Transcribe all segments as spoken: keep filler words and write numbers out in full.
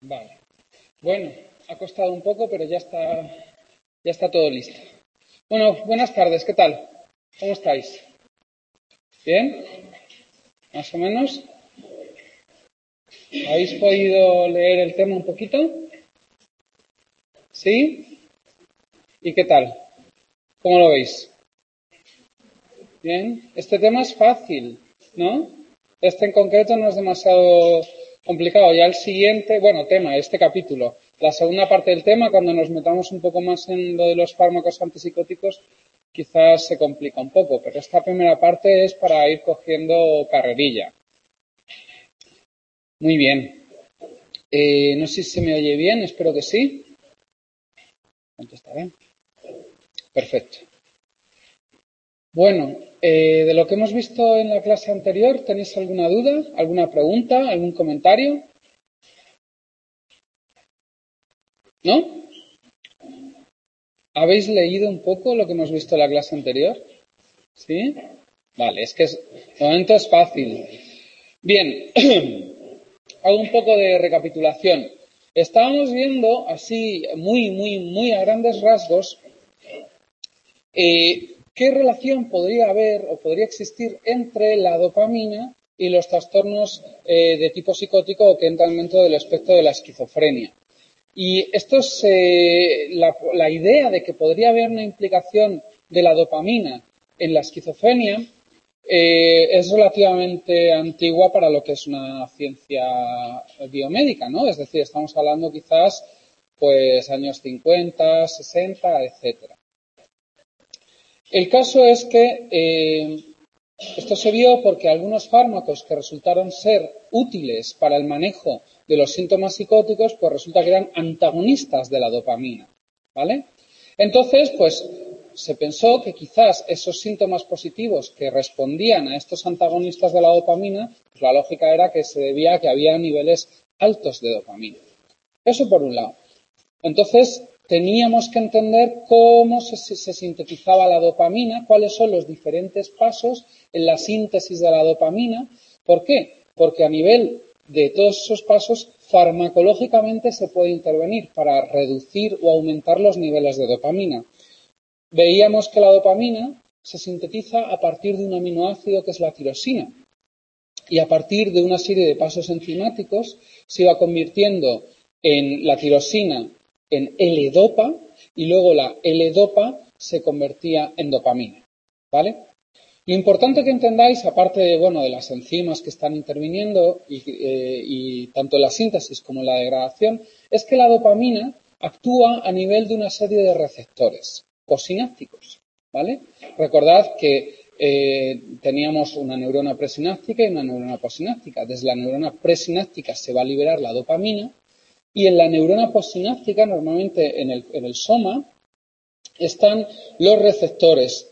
Vale. Bueno, ha costado un poco, pero ya está, ya está todo listo. Bueno, buenas tardes, ¿qué tal? ¿Cómo estáis? ¿Bien? ¿Más o menos? ¿Habéis podido leer el tema un poquito? ¿Sí? ¿Y qué tal? ¿Cómo lo veis? Bien. Este tema es fácil, ¿no? Este en concreto no es demasiado complicado. Ya el siguiente, bueno, tema, este capítulo. La segunda parte del tema, cuando nos metamos un poco más en lo de los fármacos antipsicóticos, quizás se complica un poco, pero esta primera parte es para ir cogiendo carrerilla. Muy bien. Eh, no sé si se me oye bien, espero que sí. Contestaré. Perfecto. Bueno, eh, de lo que hemos visto en la clase anterior, ¿tenéis alguna duda, alguna pregunta, algún comentario? ¿No? ¿Habéis leído un poco lo que hemos visto en la clase anterior? ¿Sí? Vale, es que es, de momento es fácil. Bien, hago un poco de recapitulación. Estábamos viendo así muy, muy, muy a grandes rasgos eh, qué relación podría haber o podría existir entre la dopamina y los trastornos eh, de tipo psicótico o que entran dentro del espectro de la esquizofrenia. Y esto es eh, la, la idea de que podría haber una implicación de la dopamina en la esquizofrenia eh, es relativamente antigua para lo que es una ciencia biomédica, ¿no? Es decir, estamos hablando quizás pues años cincuenta, sesenta, etcétera. El caso es que eh, esto se vio porque algunos fármacos que resultaron ser útiles para el manejo de los síntomas psicóticos, pues resulta que eran antagonistas de la dopamina, ¿vale? Entonces, pues se pensó que quizás esos síntomas positivos que respondían a estos antagonistas de la dopamina, pues la lógica era que se debía a que había niveles altos de dopamina. Eso por un lado. Entonces, teníamos que entender cómo se, se sintetizaba la dopamina, cuáles son los diferentes pasos en la síntesis de la dopamina. ¿Por qué? Porque a nivel de todos esos pasos, farmacológicamente se puede intervenir para reducir o aumentar los niveles de dopamina. Veíamos que la dopamina se sintetiza a partir de un aminoácido que es la tirosina. Y a partir de una serie de pasos enzimáticos se iba convirtiendo en la tirosina en L-dopa y luego la L-dopa se convertía en dopamina, ¿vale? Lo importante que entendáis, aparte de, bueno, de las enzimas que están interviniendo y, eh, y tanto en la síntesis como en la degradación, es que la dopamina actúa a nivel de una serie de receptores posinápticos, ¿vale? Recordad que eh, teníamos una neurona presináptica y una neurona posináptica. Desde la neurona presináptica se va a liberar la dopamina y en la neurona posináptica, normalmente en el, en el soma, están los receptores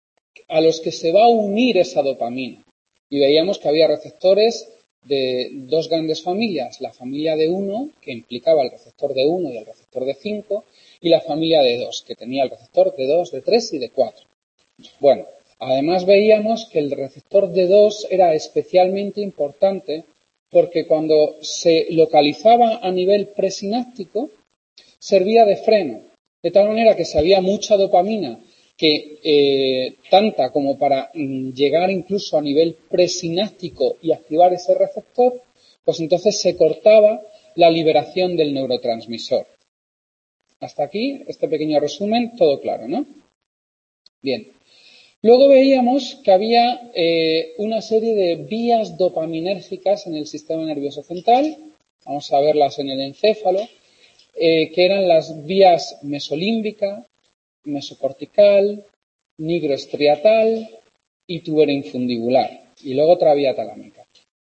a los que se va a unir esa dopamina. Y veíamos que había receptores de dos grandes familias, la familia de uno, que implicaba el receptor de uno y el receptor de cinco, y la familia de dos, que tenía el receptor de dos, de tres y de cuatro. Bueno, además veíamos que el receptor de dos era especialmente importante porque cuando se localizaba a nivel presináptico, servía de freno, de tal manera que si había mucha dopamina, que eh, tanta como para mm, llegar incluso a nivel presináptico y activar ese receptor, pues entonces se cortaba la liberación del neurotransmisor. Hasta aquí, este pequeño resumen, todo claro, ¿no? Bien. Luego veíamos que había eh, una serie de vías dopaminérgicas en el sistema nervioso central, vamos a verlas en el encéfalo, eh, que eran las vías mesolímbica, mesocortical, nigroestriatal y tubero-infundibular. Y luego otra vía talámica.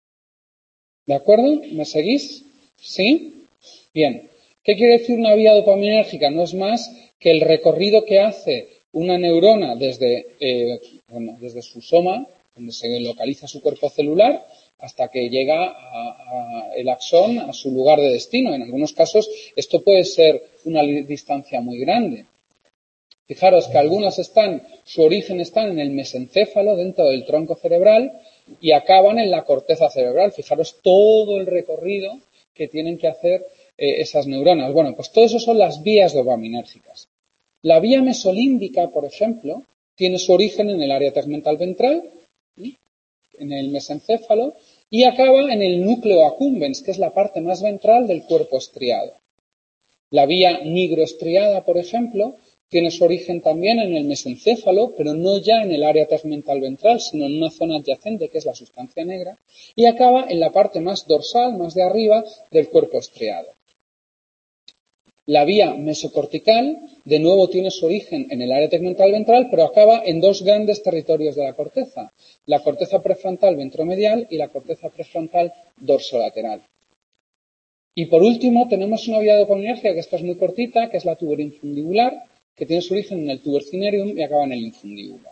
¿De acuerdo? ¿Me seguís? ¿Sí? Bien. ¿Qué quiere decir una vía dopaminérgica? No es más que el recorrido que hace una neurona desde, eh, bueno, desde su soma, donde se localiza su cuerpo celular, hasta que llega a, a el axón a su lugar de destino. En algunos casos esto puede ser una distancia muy grande. Fijaros que algunas están, su origen está en el mesencéfalo, dentro del tronco cerebral, y acaban en la corteza cerebral. Fijaros todo el recorrido que tienen que hacer eh, esas neuronas. Bueno, pues todo eso son las vías dopaminérgicas. La vía mesolímbica, por ejemplo, tiene su origen en el área tegmental ventral, ¿sí?, en el mesencéfalo, y acaba en el núcleo accumbens, que es la parte más ventral del cuerpo estriado. La vía nigroestriada, por ejemplo, tiene su origen también en el mesencéfalo, pero no ya en el área tegmental ventral, sino en una zona adyacente, que es la sustancia negra, y acaba en la parte más dorsal, más de arriba, del cuerpo estriado. La vía mesocortical, de nuevo, tiene su origen en el área tegmental ventral, pero acaba en dos grandes territorios de la corteza, la corteza prefrontal ventromedial y la corteza prefrontal dorsolateral. Y por último, tenemos una vía dopaminérgica, que esta es muy cortita, que es la tuberinfundibular, que tiene su origen en el tuber cinereum y acaba en el infundíbulo.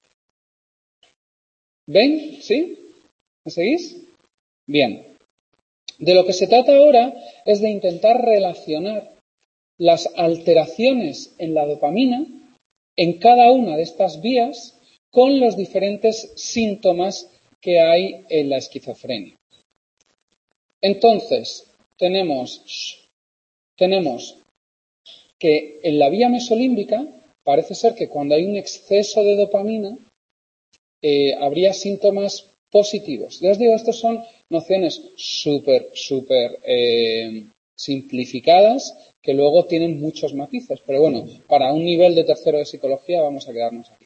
¿Ven? ¿Sí? ¿Me seguís? Bien. De lo que se trata ahora es de intentar relacionar las alteraciones en la dopamina en cada una de estas vías con los diferentes síntomas que hay en la esquizofrenia. Entonces, tenemos, tenemos que en la vía mesolímbica parece ser que cuando hay un exceso de dopamina eh, habría síntomas positivos. Ya os digo, estas son nociones súper, súper eh, simplificadas que luego tienen muchos matices. Pero bueno, para un nivel de tercero de psicología vamos a quedarnos aquí.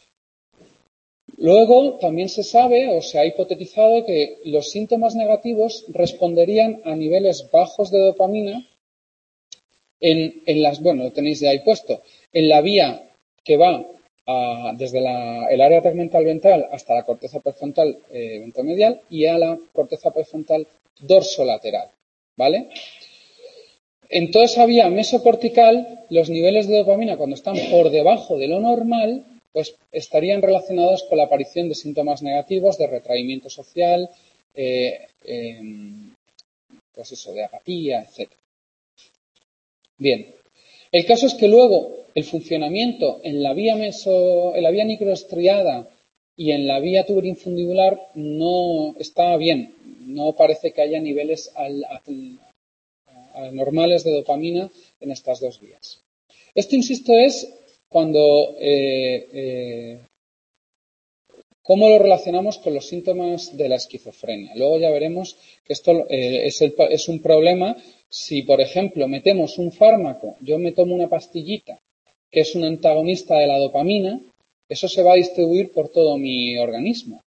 Luego también se sabe o se ha hipotetizado que los síntomas negativos responderían a niveles bajos de dopamina en, en las, bueno, lo tenéis ya ahí puesto, en la vía que va a, desde la, el área tegmental ventral hasta la corteza prefrontal eh, ventromedial y a la corteza prefrontal dorsolateral, ¿vale? En toda esa vía mesocortical, los niveles de dopamina, cuando están por debajo de lo normal, pues estarían relacionados con la aparición de síntomas negativos, de retraimiento social, eh, eh, pues eso, de apatía, etcétera. Bien, el caso es que luego el funcionamiento en la vía meso, en la vía nigroestriada y en la vía tuberinfundibular no está bien. No parece que haya niveles al, al, anormales de dopamina en estas dos vías. Esto, insisto, es cuando eh, eh, cómo lo relacionamos con los síntomas de la esquizofrenia. Luego ya veremos que esto eh, es, el, es un problema si, por ejemplo, metemos un fármaco, yo me tomo una pastillita que es un antagonista de la dopamina, eso se va a distribuir por todo mi organismo.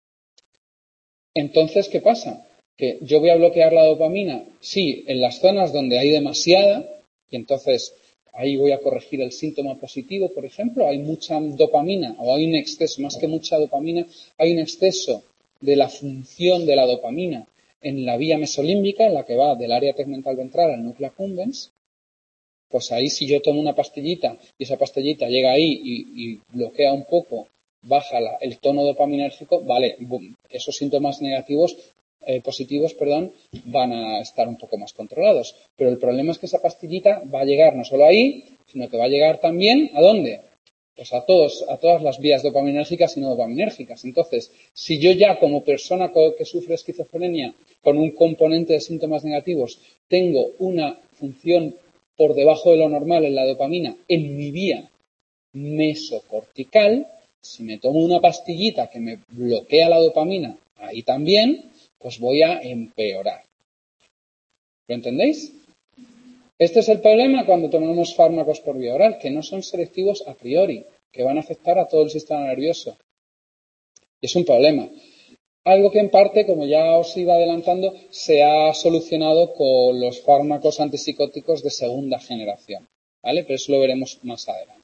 Entonces, ¿qué pasa? Que yo voy a bloquear la dopamina, sí, en las zonas donde hay demasiada, y entonces ahí voy a corregir el síntoma positivo, por ejemplo, hay mucha dopamina o hay un exceso, más que mucha dopamina, hay un exceso de la función de la dopamina en la vía mesolímbica, en la que va del área tegmental ventral al núcleo accumbens. Pues ahí si yo tomo una pastillita y esa pastillita llega ahí y, y bloquea un poco, baja la, el tono dopaminérgico, vale, boom, esos síntomas negativos, eh, positivos, perdón, van a estar un poco más controlados. Pero el problema es que esa pastillita va a llegar no solo ahí, sino que va a llegar también, ¿a dónde? Pues a todos, a todas las vías dopaminérgicas y no dopaminérgicas. Entonces, si yo ya como persona que sufre esquizofrenia con un componente de síntomas negativos tengo una función por debajo de lo normal en la dopamina en mi vía mesocortical, si me tomo una pastillita que me bloquea la dopamina ahí también, pues voy a empeorar. ¿Lo entendéis? Este es el problema cuando tomamos fármacos por vía oral, que no son selectivos a priori, que van a afectar a todo el sistema nervioso. Y es un problema. Algo que en parte, como ya os iba adelantando, se ha solucionado con los fármacos antipsicóticos de segunda generación, ¿vale? Pero eso lo veremos más adelante.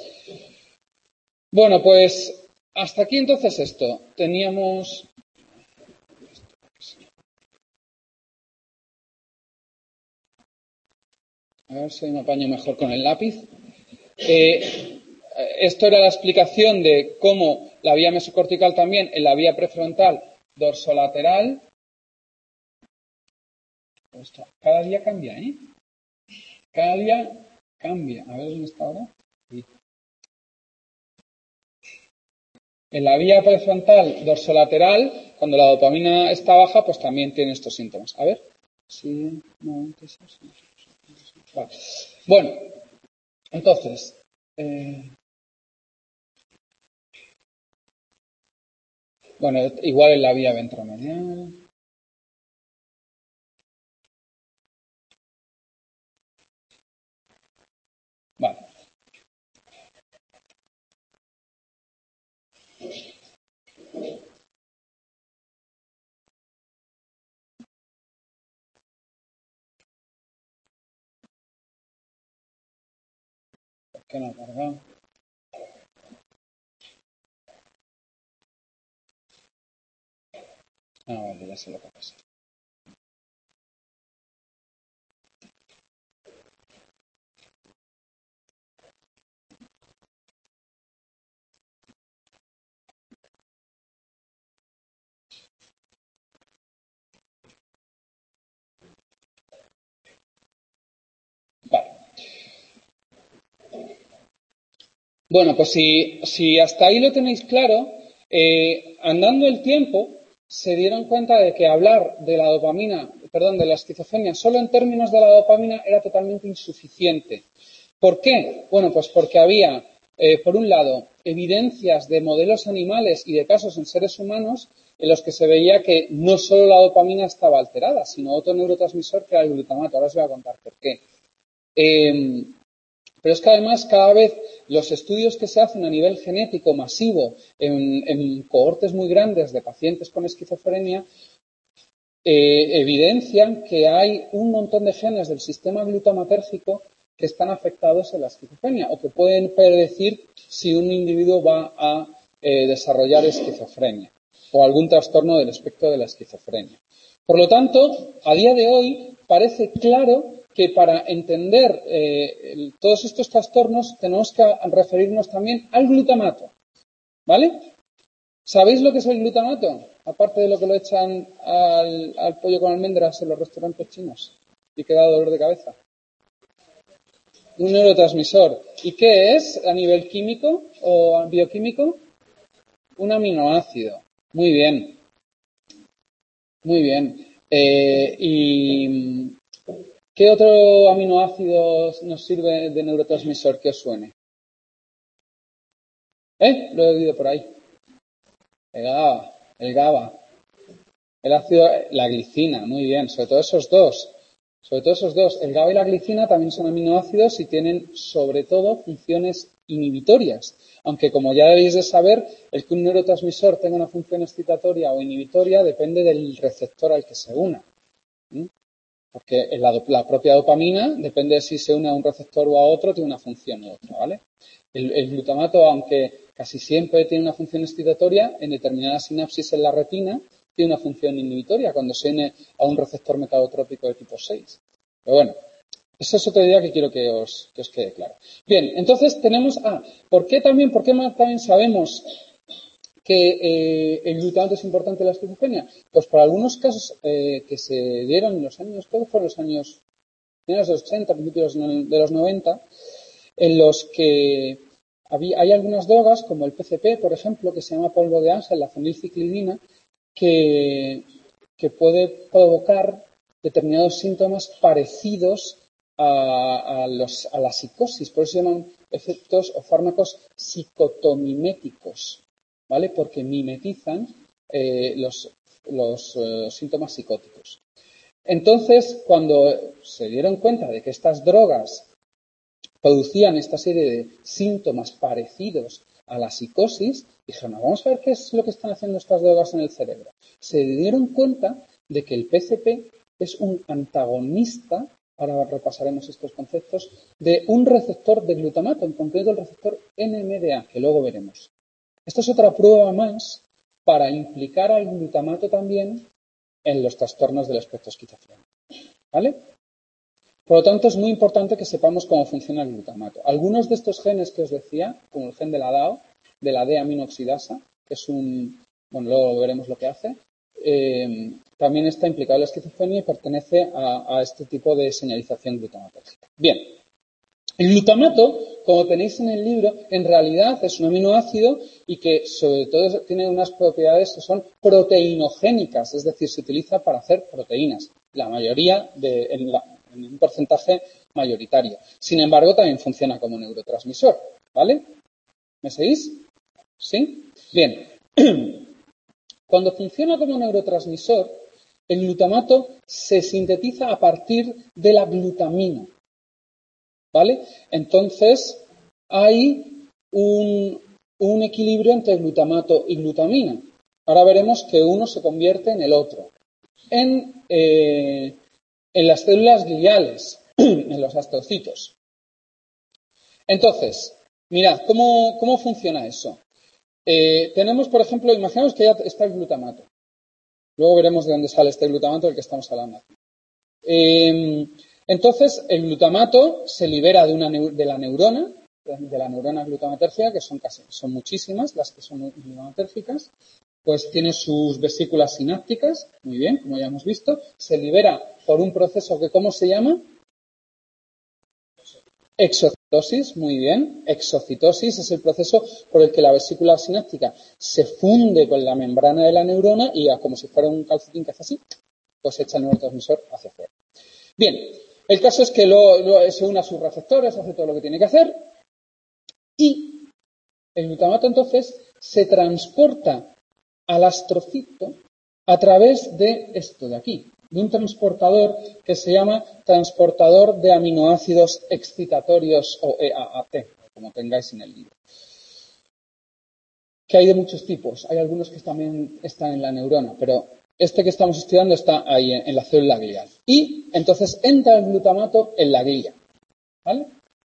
Bueno, pues hasta aquí entonces esto. Teníamos... A ver si me apaño mejor con el lápiz. Eh, esto era la explicación de cómo la vía mesocortical también en la vía prefrontal dorsolateral. Esto cada día cambia, ¿eh? Cada día cambia. A ver dónde está ahora. Sí. En la vía prefrontal dorsolateral, cuando la dopamina está baja, pues también tiene estos síntomas. A ver. Sí, noventa y seis. Vale. Bueno, entonces, eh, bueno, igual en la vía ventromedial. Vale. ¿Por qué no ha cargado? Ah, vale, ya sé lo que pasa. Vale. Bueno, pues si, si hasta ahí lo tenéis claro, eh, andando el tiempo, se dieron cuenta de que hablar de la dopamina, perdón, de la esquizofrenia solo en términos de la dopamina era totalmente insuficiente. ¿Por qué? Bueno, pues porque había, eh, por un lado, evidencias de modelos animales y de casos en seres humanos en los que se veía que no solo la dopamina estaba alterada, sino otro neurotransmisor que era el glutamato. Ahora os voy a contar por qué. Eh, pero es que además cada vez los estudios que se hacen a nivel genético masivo en, en cohortes muy grandes de pacientes con esquizofrenia eh, evidencian que hay un montón de genes del sistema glutamatérgico que están afectados en la esquizofrenia o que pueden predecir si un individuo va a eh, desarrollar esquizofrenia o algún trastorno del espectro de la esquizofrenia. Por lo tanto, a día de hoy parece claro que para entender eh, el, todos estos trastornos tenemos que referirnos también al glutamato. ¿Vale? ¿Sabéis lo que es el glutamato? Aparte de lo que lo echan al, al pollo con almendras en los restaurantes chinos y que da dolor de cabeza. Un neurotransmisor. ¿Y qué es a nivel químico o bioquímico? Un aminoácido. Muy bien. Muy bien. Eh, ¿Y qué otro aminoácido nos sirve de neurotransmisor que os suene? ¿Eh? Lo he oído por ahí. El GABA. El GABA. El ácido, la glicina. Muy bien. Sobre todo esos dos. Sobre todo esos dos. El GABA y la glicina también son aminoácidos y tienen, sobre todo, funciones inhibitorias. Aunque, como ya debéis de saber, el que un neurotransmisor tenga una función excitatoria o inhibitoria depende del receptor al que se una. ¿Mm? Porque la, la propia dopamina, depende de si se une a un receptor o a otro, tiene una función u otra, ¿vale? El, el glutamato, aunque casi siempre tiene una función excitatoria, en determinadas sinapsis en la retina tiene una función inhibitoria cuando se une a un receptor metalotrópico de tipo seis. Pero bueno, esa es otra idea que quiero que os, que os quede claro. Bien, entonces tenemos, ah, ¿por qué también, por qué más también sabemos que eh, el glutamato es importante en la esquizofrenia? Pues por algunos casos eh, que se dieron en los años, creo que fueron los años finales de los ochenta, principios de los noventa, en los que había, hay algunas drogas, como el P C P, por ejemplo, que se llama polvo de ángel, la fenilciclidina, que, que puede provocar determinados síntomas parecidos a, a, los, a la psicosis. Por eso se llaman efectos o fármacos psicotomiméticos, ¿vale? Porque mimetizan eh, los, los eh, síntomas psicóticos. Entonces, cuando se dieron cuenta de que estas drogas producían esta serie de síntomas parecidos a la psicosis, dijeron, vamos a ver qué es lo que están haciendo estas drogas en el cerebro. Se dieron cuenta de que el P C P es un antagonista, ahora repasaremos estos conceptos, de un receptor de glutamato, en concreto el receptor N M D A, que luego veremos. Esta es otra prueba más para implicar al glutamato también en los trastornos del espectro esquizofrénico. ¿Vale? Por lo tanto, es muy importante que sepamos cómo funciona el glutamato. Algunos de estos genes que os decía, como el gen de la D A O, de la D-aminoxidasa, que es un, bueno, luego veremos lo que hace, eh, también está implicado en la esquizofrenia y pertenece a, a este tipo de señalización glutamatérgica. Bien, el glutamato, como tenéis en el libro, en realidad es un aminoácido y que sobre todo tiene unas propiedades que son proteinogénicas, es decir, se utiliza para hacer proteínas. la mayoría, de, en, la, en un porcentaje mayoritario. Sin embargo, también funciona como neurotransmisor, ¿vale? ¿Me seguís? ¿Sí? Bien. Cuando funciona como neurotransmisor, el glutamato se sintetiza a partir de la glutamina, ¿vale? Entonces, hay un, un equilibrio entre glutamato y glutamina. Ahora veremos que uno se convierte en el otro. En, eh, en las células gliales, en los astrocitos. Entonces, mirad, ¿cómo, cómo funciona eso? Eh, tenemos, por ejemplo, imaginemos que ya está el glutamato. Luego veremos de dónde sale este glutamato del que estamos hablando aquí. Eh, entonces, el glutamato se libera de, una, de la neurona, de la neurona glutamatérgica, que son casi, son muchísimas las que son glutamatérgicas, pues tiene sus vesículas sinápticas, muy bien, como ya hemos visto, se libera por un proceso que, ¿cómo se llama? Exocitosis, muy bien. Exocitosis es el proceso por el que la vesícula sináptica se funde con la membrana de la neurona y, como si fuera un calcetín que hace así, pues echa el neurotransmisor hacia afuera. Bien, el caso es que lo, lo, se une a sus receptores, hace todo lo que tiene que hacer y el glutamato entonces se transporta al astrocito a través de esto de aquí, de un transportador que se llama transportador de aminoácidos excitatorios o E A A T, como tengáis en el libro. Que hay de muchos tipos, hay algunos que también están en la neurona, pero este que estamos estudiando está ahí en, en la célula glial. Y entonces entra el glutamato en la glía, ¿vale?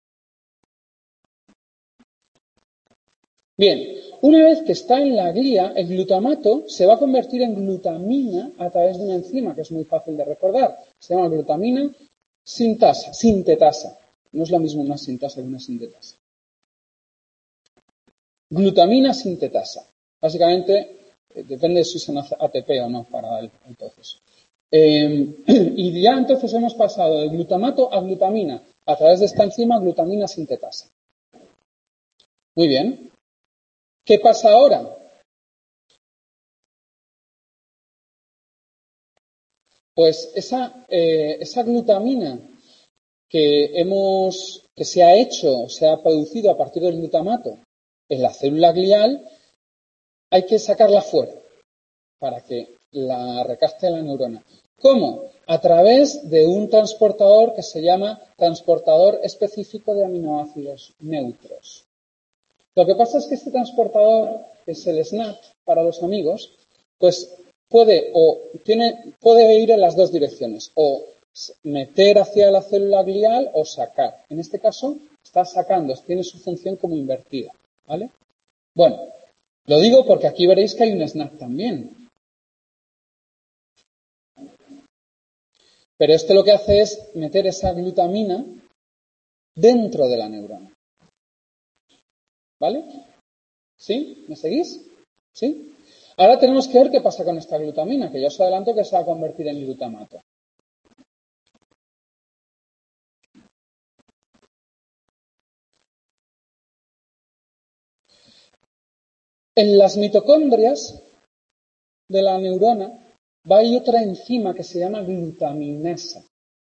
Bien, una vez que está en la glía, el glutamato se va a convertir en glutamina a través de una enzima que es muy fácil de recordar. Se llama glutamina sintasa, sintetasa. No es lo mismo una sintasa que una sintetasa. Glutamina sintetasa. Básicamente, eh, depende de si usan A T P o no para el, el proceso. Eh, y ya entonces hemos pasado de glutamato a glutamina a través de esta enzima glutamina sintetasa. Muy bien. ¿Qué pasa ahora? Pues esa, eh, esa glutamina que, hemos, que se ha hecho, se ha producido a partir del glutamato en la célula glial, hay que sacarla fuera para que la recapte la neurona. ¿Cómo? A través de un transportador que se llama transportador específico de aminoácidos neutros. Lo que pasa es que este transportador, que es el S N A P para los amigos, pues puede o tiene puede ir en las dos direcciones, o meter hacia la célula glial o sacar. En este caso está sacando, tiene su función como invertida, ¿vale? Bueno, lo digo porque aquí veréis que hay un S N A P también. Pero este lo que hace es meter esa glutamina dentro de la neurona. ¿Vale? ¿Sí? ¿Me seguís? ¿Sí? Ahora tenemos que ver qué pasa con esta glutamina, que ya os adelanto que se va a convertir en glutamato. En las mitocondrias de la neurona va a ir otra enzima que se llama glutaminasa.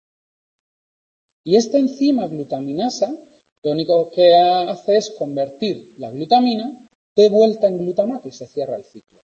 Y esta enzima glutaminasa lo único que hace es convertir la glutamina de vuelta en glutamato y se cierra el ciclo.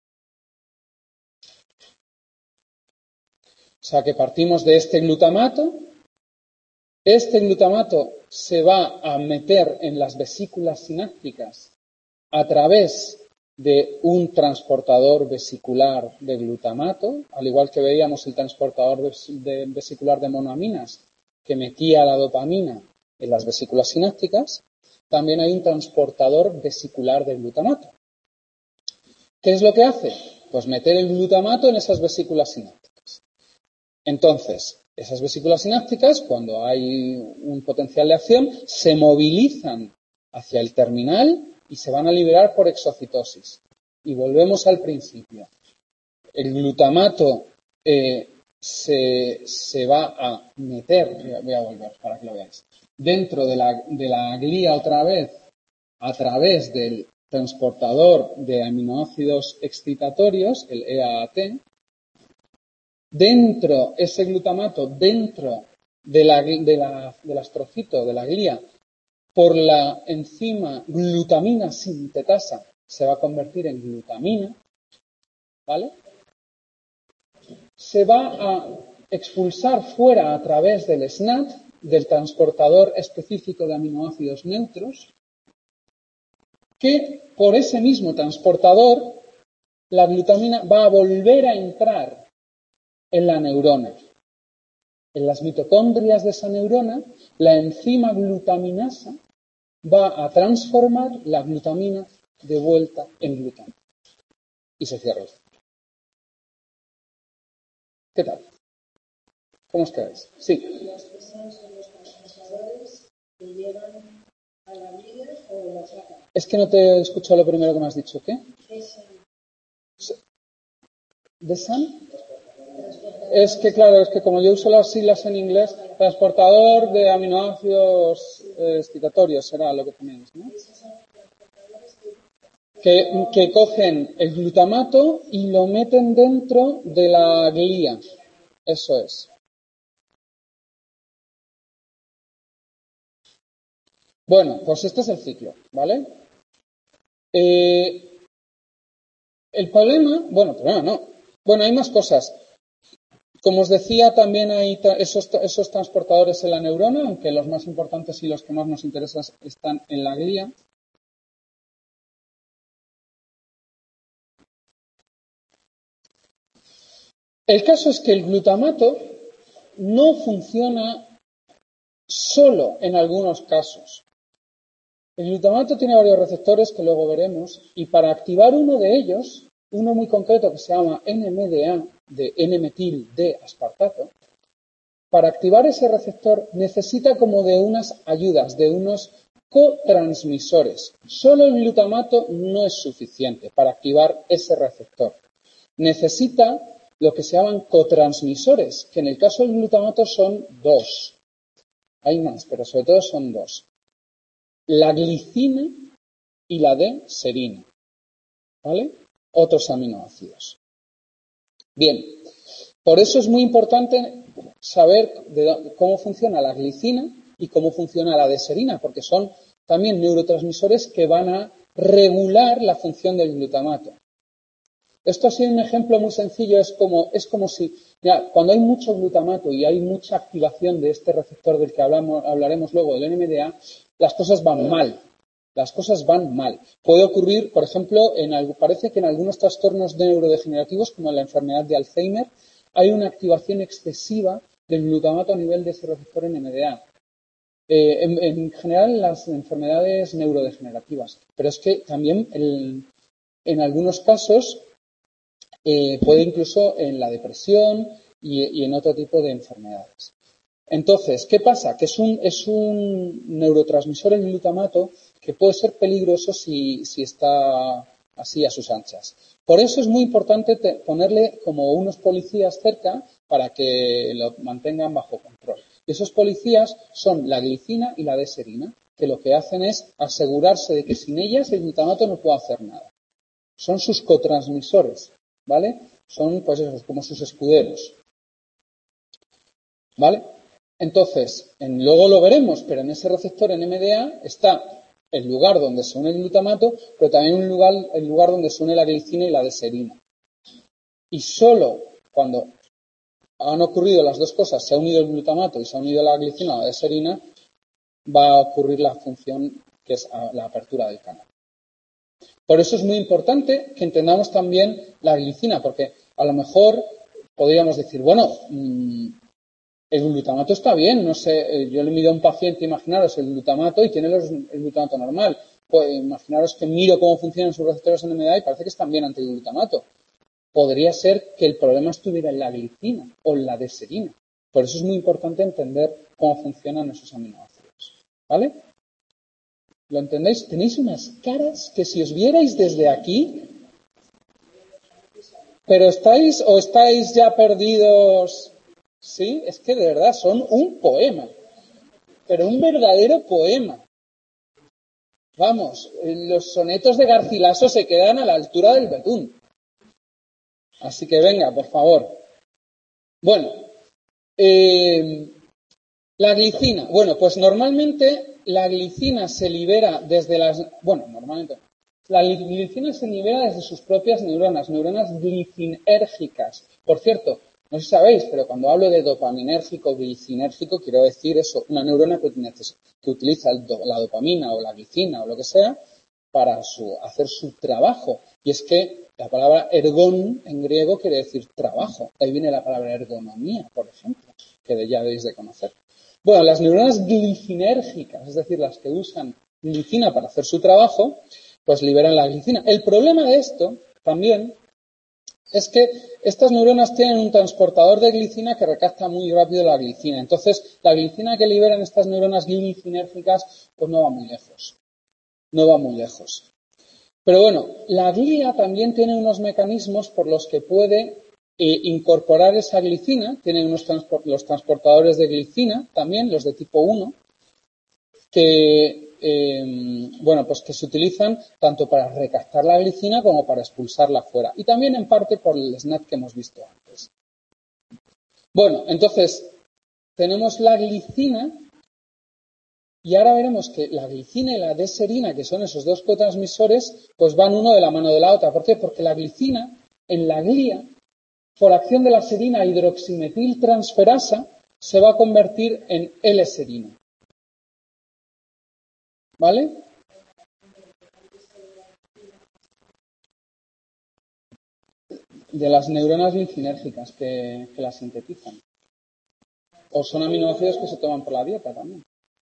O sea que partimos de este glutamato, este glutamato se va a meter en las vesículas sinápticas a través de un transportador vesicular de glutamato, al igual que veíamos el transportador de vesicular de monoaminas que metía la dopamina en las vesículas sinápticas, también hay un transportador vesicular de glutamato. ¿Qué es lo que hace? Pues meter el glutamato en esas vesículas sinápticas. Entonces, esas vesículas sinápticas, cuando hay un potencial de acción, se movilizan hacia el terminal y se van a liberar por exocitosis. Y volvemos al principio. El glutamato eh, se, se va a meter, voy a volver para que lo veáis, dentro de la, de la glía otra vez, a través del transportador de aminoácidos excitatorios, el E A A T, dentro, ese glutamato dentro de la, de la, del astrocito, de la glía, por la enzima glutamina sintetasa, se va a convertir en glutamina, ¿vale? Se va a expulsar fuera a través del S N A T, del transportador específico de aminoácidos neutros, que por ese mismo transportador la glutamina va a volver a entrar en la neurona. En las mitocondrias de esa neurona, la enzima glutaminasa va a transformar la glutamina de vuelta en glutamina. Y se cierra el ciclo. ¿Qué tal? ¿Cómo os quedáis? Sí. ¿Los pesados son los transportadores que llevan a la glía o la sacan? Es que no te he escuchado lo primero que me has dicho. ¿Qué? ¿De San? Es que, claro, es que como yo uso las siglas en inglés, transportador de aminoácidos eh, excitatorios será lo que tenéis, ¿no? Que, que cogen el glutamato y lo meten dentro de la glía. Eso es. Bueno, pues este es el ciclo, ¿vale? Eh, el problema, bueno, problema no. Bueno, hay más cosas. Como os decía, también hay esos, esos transportadores en la neurona, aunque los más importantes y los que más nos interesan están en la glía. El caso es que el glutamato no funciona solo en algunos casos. El glutamato tiene varios receptores que luego veremos y para activar uno de ellos, uno muy concreto que se llama N M D A, de N-metil D aspartato, para activar ese receptor necesita como de unas ayudas, de unos cotransmisores. Solo el glutamato no es suficiente para activar ese receptor. Necesita lo que se llaman cotransmisores, que en el caso del glutamato son dos. Hay más, pero sobre todo son dos. La glicina y la D-serina. ¿Vale? Otros aminoácidos. Bien, por eso es muy importante saber de cómo funciona la glicina y cómo funciona la D-serina, porque son también neurotransmisores que van a regular la función del glutamato. Esto ha sido un ejemplo muy sencillo, es como, es como si, mira, cuando hay mucho glutamato y hay mucha activación de este receptor del que hablamos, hablaremos luego, del N M D A, las cosas van mal. Las cosas van mal. Puede ocurrir, por ejemplo, en algo, parece que en algunos trastornos neurodegenerativos, como en la enfermedad de Alzheimer, hay una activación excesiva del glutamato a nivel de ese receptor N M D A. Eh, en, en general, en las enfermedades neurodegenerativas. Pero es que también el, en algunos casos eh, puede incluso en la depresión y, y en otro tipo de enfermedades. Entonces, ¿qué pasa? Que es un, es un neurotransmisor el glutamato que puede ser peligroso si, si está así a sus anchas. Por eso es muy importante te, ponerle como unos policías cerca para que lo mantengan bajo control. Y esos policías son la glicina y la D-serina, que lo que hacen es asegurarse de que sin ellas el glutamato no puede hacer nada. Son sus cotransmisores, ¿vale? Son, pues eso, como sus escuderos. ¿Vale? Entonces, en, luego lo veremos, pero en ese receptor N M D A está el lugar donde se une el glutamato, pero también un lugar, el lugar donde se une la glicina y la D-serina. Y solo cuando han ocurrido las dos cosas, se ha unido el glutamato y se ha unido la glicina o la D-serina, va a ocurrir la función que es la apertura del canal. Por eso es muy importante que entendamos también la glicina, porque a lo mejor podríamos decir, bueno, mmm, el glutamato está bien, no sé, yo le mido a un paciente, imaginaros el glutamato y tiene los, el glutamato normal. Pues imaginaros que miro cómo funcionan sus receptores N M D A y parece que están bien ante el glutamato. Podría ser que el problema estuviera en la glicina o en la D-serina. Por eso es muy importante entender cómo funcionan esos aminoácidos. ¿Vale? ¿Lo entendéis? Tenéis unas caras que si os vierais desde aquí, pero estáis o estáis ya perdidos. Sí, es que de verdad son un poema, pero un verdadero poema. Vamos, los sonetos de Garcilaso se quedan a la altura del betún. Así que venga, por favor. Bueno, eh, la glicina. Bueno, pues normalmente la glicina se libera desde las... Bueno, normalmente... La glicina se libera desde sus propias neuronas, neuronas glicinérgicas. Por cierto, no sé si sabéis, pero cuando hablo de dopaminérgico, glicinérgico, quiero decir eso, una neurona que, que utiliza el do, la dopamina o la glicina o lo que sea para su, hacer su trabajo. Y es que la palabra ergon en griego quiere decir trabajo. De ahí viene la palabra ergonomía, por ejemplo, que ya debéis de conocer. Bueno, las neuronas glicinérgicas, es decir, las que usan glicina para hacer su trabajo, pues liberan la glicina. El problema de esto también es que estas neuronas tienen un transportador de glicina que recapta muy rápido la glicina. Entonces, la glicina que liberan estas neuronas glicinérgicas, pues no va muy lejos. No va muy lejos. Pero bueno, la glia también tiene unos mecanismos por los que puede eh, incorporar esa glicina. Tiene unos transport- los transportadores de glicina también, los de tipo uno, que... Eh, bueno, pues que se utilizan tanto para recaptar la glicina como para expulsarla fuera. Y también en parte por el S N A T que hemos visto antes. Bueno, entonces tenemos la glicina y ahora veremos que la glicina y la D-serina, que son esos dos cotransmisores, pues van uno de la mano de la otra. ¿Por qué? Porque la glicina en la glia, por acción de la serina hidroximetiltransferasa, se va a convertir en L-serina. ¿Vale? De las neuronas glicinérgicas que, que las sintetizan. O son aminoácidos que se toman por la dieta también.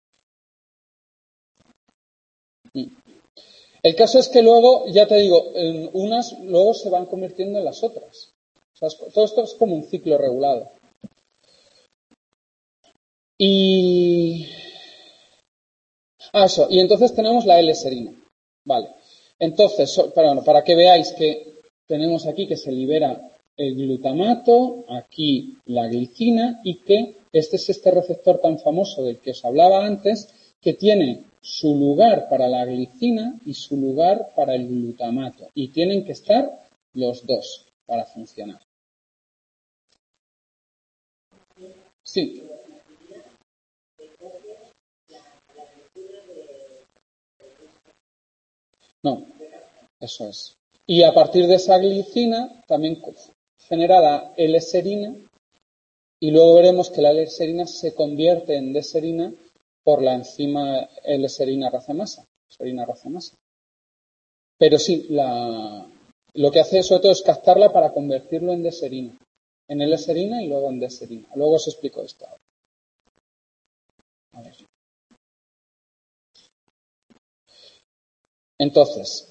El caso es que luego, ya te digo, unas luego se van convirtiendo en las otras. O sea, todo esto es como un ciclo regulado. Y... Ah, eso. Y entonces tenemos la L-serina. Vale. Entonces, para, para que veáis que tenemos aquí que se libera el glutamato, aquí la glicina y que este es este receptor tan famoso del que os hablaba antes, que tiene su lugar para la glicina y su lugar para el glutamato. Y tienen que estar los dos para funcionar. Sí. No, eso es. Y a partir de esa glicina también genera la L-serina y luego veremos que la L-serina se convierte en D-serina por la enzima L-serina racemasa. Serina racemasa. Pero sí, la, lo que hace sobre todo es captarla para convertirlo en D-serina. En L-serina y luego en D-serina. Luego os explico esto. A ver. Entonces,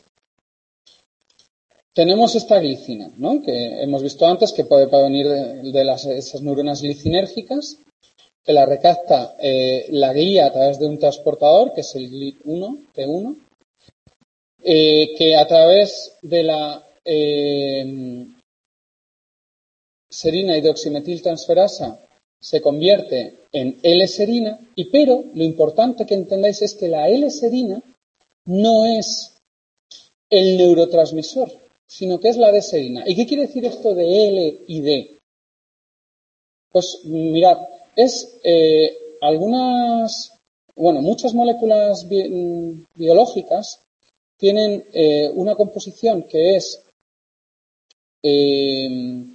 tenemos esta glicina, ¿no? Que hemos visto antes que puede venir de, de las, esas neuronas glicinérgicas, que la recapta eh, la glia a través de un transportador, que es el G L I uno, T uno, eh, que a través de la eh, serina hidroximetiltransferasa se convierte en L-serina, y pero lo importante que entendáis es que la L-serina no es el neurotransmisor, sino que es la D-serina. ¿Y qué quiere decir esto de L y D? Pues mirad, es eh, algunas, bueno, muchas moléculas bi biológicas tienen eh, una composición que es eh,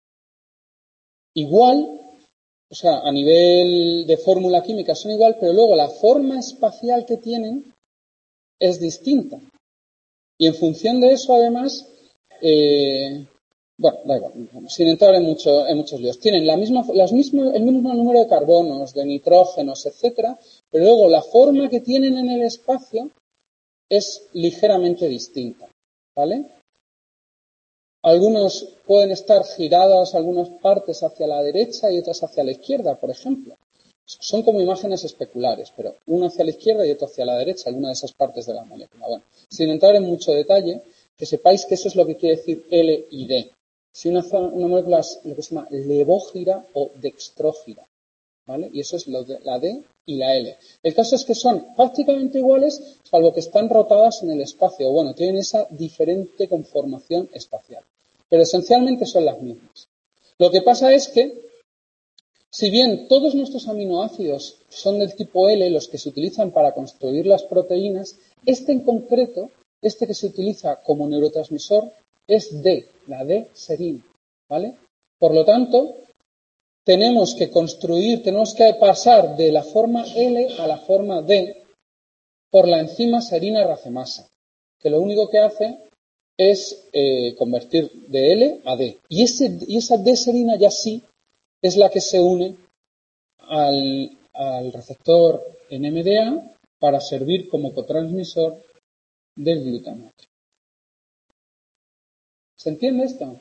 igual, o sea, a nivel de fórmula química son igual, pero luego la forma espacial que tienen es distinta. Y en función de eso, además, eh, bueno, da igual, sin entrar en, mucho, en muchos líos. Tienen la misma, las mismo, el mismo número de carbonos, de nitrógenos, etcétera, pero luego la forma que tienen en el espacio es ligeramente distinta, ¿vale? Algunos pueden estar giradas algunas partes hacia la derecha y otras hacia la izquierda, por ejemplo. Son como imágenes especulares, pero uno hacia la izquierda y otro hacia la derecha, alguna de esas partes de la molécula. Bueno, sin entrar en mucho detalle, que sepáis que eso es lo que quiere decir L y D. Si una, una molécula es lo que se llama levógira o dextrógira, ¿vale? Y eso es lo de, la D y la L. El caso es que son prácticamente iguales, salvo que están rotadas en el espacio. Bueno, tienen esa diferente conformación espacial. Pero esencialmente son las mismas. Lo que pasa es que Si bien todos nuestros aminoácidos son del tipo L, los que se utilizan para construir las proteínas, este en concreto, este que se utiliza como neurotransmisor, es D, la D-serina, ¿vale? Por lo tanto, tenemos que construir, tenemos que pasar de la forma L a la forma D por la enzima serina racemasa, que lo único que hace es eh, convertir de L a D. Y, ese, y esa D-serina ya sí es la que se une al, al receptor en M D A para servir como cotransmisor del glutamato. ¿Se entiende esto?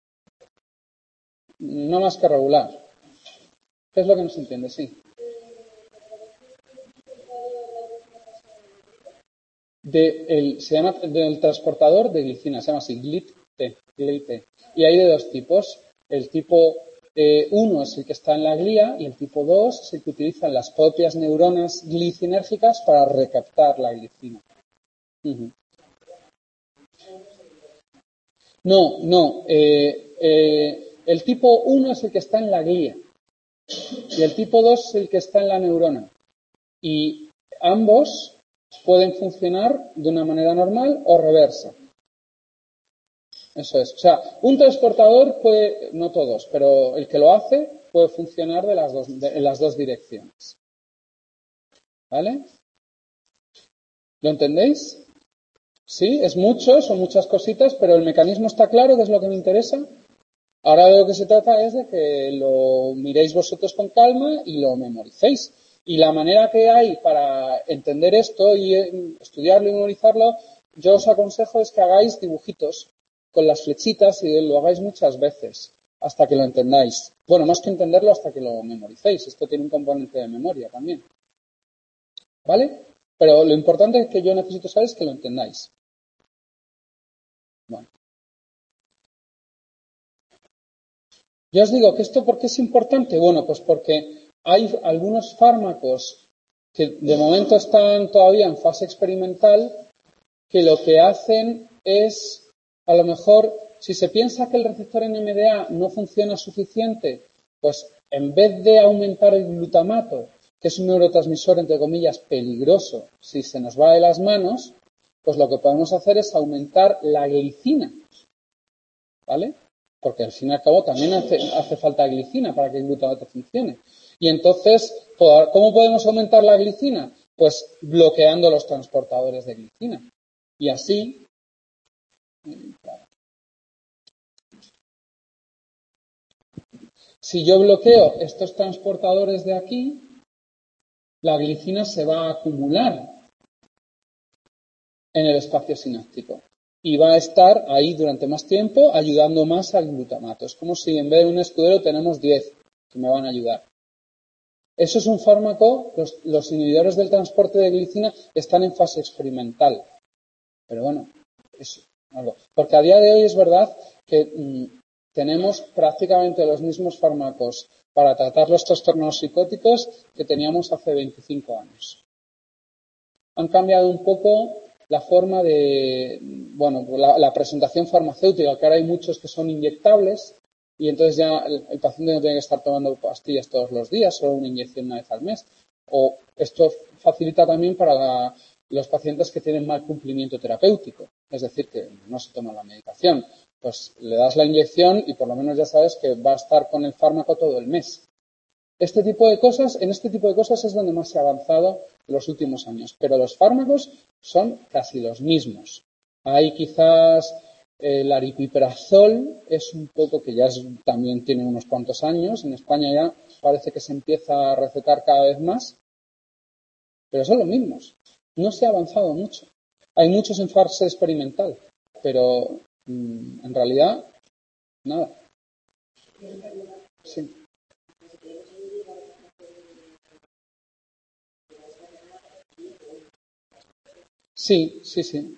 No más que regular. ¿Qué es lo que no se entiende? Sí. De el, se llama del transportador de glicina, se llama así, GLIT-T, GLIT-T. Y hay de dos tipos. El tipo eh, uno es el que está en la glía y el tipo dos es el que utilizan las propias neuronas glicinérgicas para recaptar la glicina. Uh-huh. No, no. Eh, eh, el tipo uno es el que está en la glía y el tipo dos es el que está en la neurona. Y ambos pueden funcionar de una manera normal o reversa. Eso es. O sea, un transportador puede, no todos, pero el que lo hace puede funcionar de las dos, de, en las dos direcciones. ¿Vale? ¿Lo entendéis? Sí, es mucho, son muchas cositas, pero el mecanismo está claro, que es lo que me interesa. Ahora de lo que se trata es de que lo miréis vosotros con calma y lo memoricéis. Y la manera que hay para entender esto y estudiarlo y memorizarlo, yo os aconsejo es que hagáis dibujitos con las flechitas y lo hagáis muchas veces hasta que lo entendáis. Bueno, más que entenderlo, hasta que lo memoricéis. Esto tiene un componente de memoria también. ¿Vale? Pero lo importante que yo necesito saber es que lo entendáis. Bueno. Ya os digo que esto, ¿por qué es importante? Bueno, pues porque hay algunos fármacos que de momento están todavía en fase experimental que lo que hacen es, a lo mejor, si se piensa que el receptor en M D A no funciona suficiente, pues en vez de aumentar el glutamato, que es un neurotransmisor, entre comillas, peligroso, si se nos va de las manos, pues lo que podemos hacer es aumentar la glicina, ¿vale? Porque al fin y al cabo también hace, hace falta glicina para que el glutamato funcione. Y entonces, ¿cómo podemos aumentar la glicina? Pues bloqueando los transportadores de glicina. Y así, si yo bloqueo estos transportadores de aquí, la glicina se va a acumular en el espacio sináptico y va a estar ahí durante más tiempo ayudando más al glutamato. Es como si en vez de un escudero tenemos diez que me van a ayudar. Eso es un fármaco, los, los inhibidores del transporte de glicina están en fase experimental. Pero bueno, es algo. Porque a día de hoy es verdad que mmm, tenemos prácticamente los mismos fármacos para tratar los trastornos psicóticos que teníamos hace veinticinco años. Han cambiado un poco la forma de, bueno, la, la presentación farmacéutica, que ahora hay muchos que son inyectables y entonces ya el, el paciente no tiene que estar tomando pastillas todos los días, solo una inyección una vez al mes. O esto facilita también para la, los pacientes que tienen mal cumplimiento terapéutico, es decir, que no se toma la medicación. Pues le das la inyección y por lo menos ya sabes que va a estar con el fármaco todo el mes. Este tipo de cosas, en este tipo de cosas es donde más se ha avanzado en los últimos años, pero los fármacos son casi los mismos. Hay quizás el aripiprazol, es un poco que ya es, también tiene unos cuantos años, en España ya parece que se empieza a recetar cada vez más, pero son los mismos. No se ha avanzado mucho. Hay muchos en fase experimental, pero mmm, en realidad, nada. Sí. Sí, sí, sí.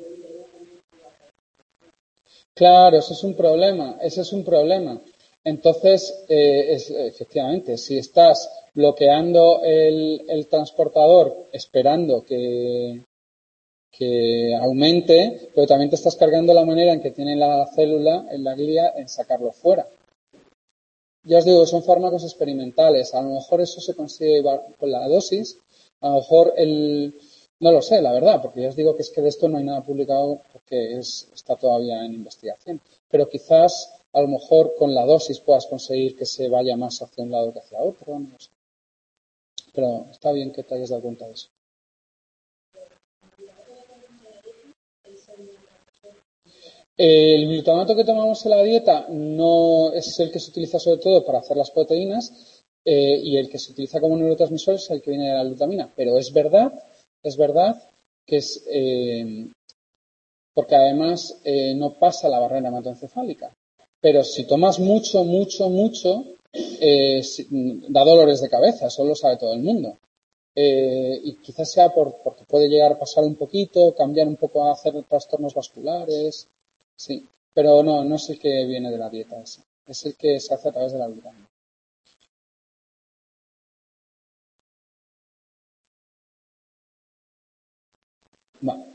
Claro, ese es un problema, ese es un problema. Entonces, eh, es, efectivamente, si estás bloqueando el, el transportador esperando que, que aumente, pero también te estás cargando la manera en que tiene la célula en la glía en sacarlo fuera. ya os digo que son fármacos experimentales. A lo mejor eso se consigue con la dosis. A lo mejor el... No lo sé, la verdad, porque ya os digo que es que de esto no hay nada publicado porque es, está todavía en investigación. Pero quizás, a lo mejor, con la dosis puedas conseguir que se vaya más hacia un lado que hacia otro. No sé. Pero está bien que te hayas dado cuenta de eso. El glutamato que tomamos en la dieta no es el que se utiliza sobre todo para hacer las proteínas eh, y el que se utiliza como neurotransmisor es el que viene de la glutamina. Pero es verdad, es verdad que es eh, porque además eh, no pasa la barrera hematoencefálica. Pero si tomas mucho, mucho, mucho, eh, da dolores de cabeza, eso lo sabe todo el mundo. Eh, y quizás sea por, porque puede llegar a pasar un poquito, cambiar un poco a hacer trastornos vasculares. Sí, pero no, no es el que viene de la dieta ese. Es el que se hace a través de la glutamina. Vale.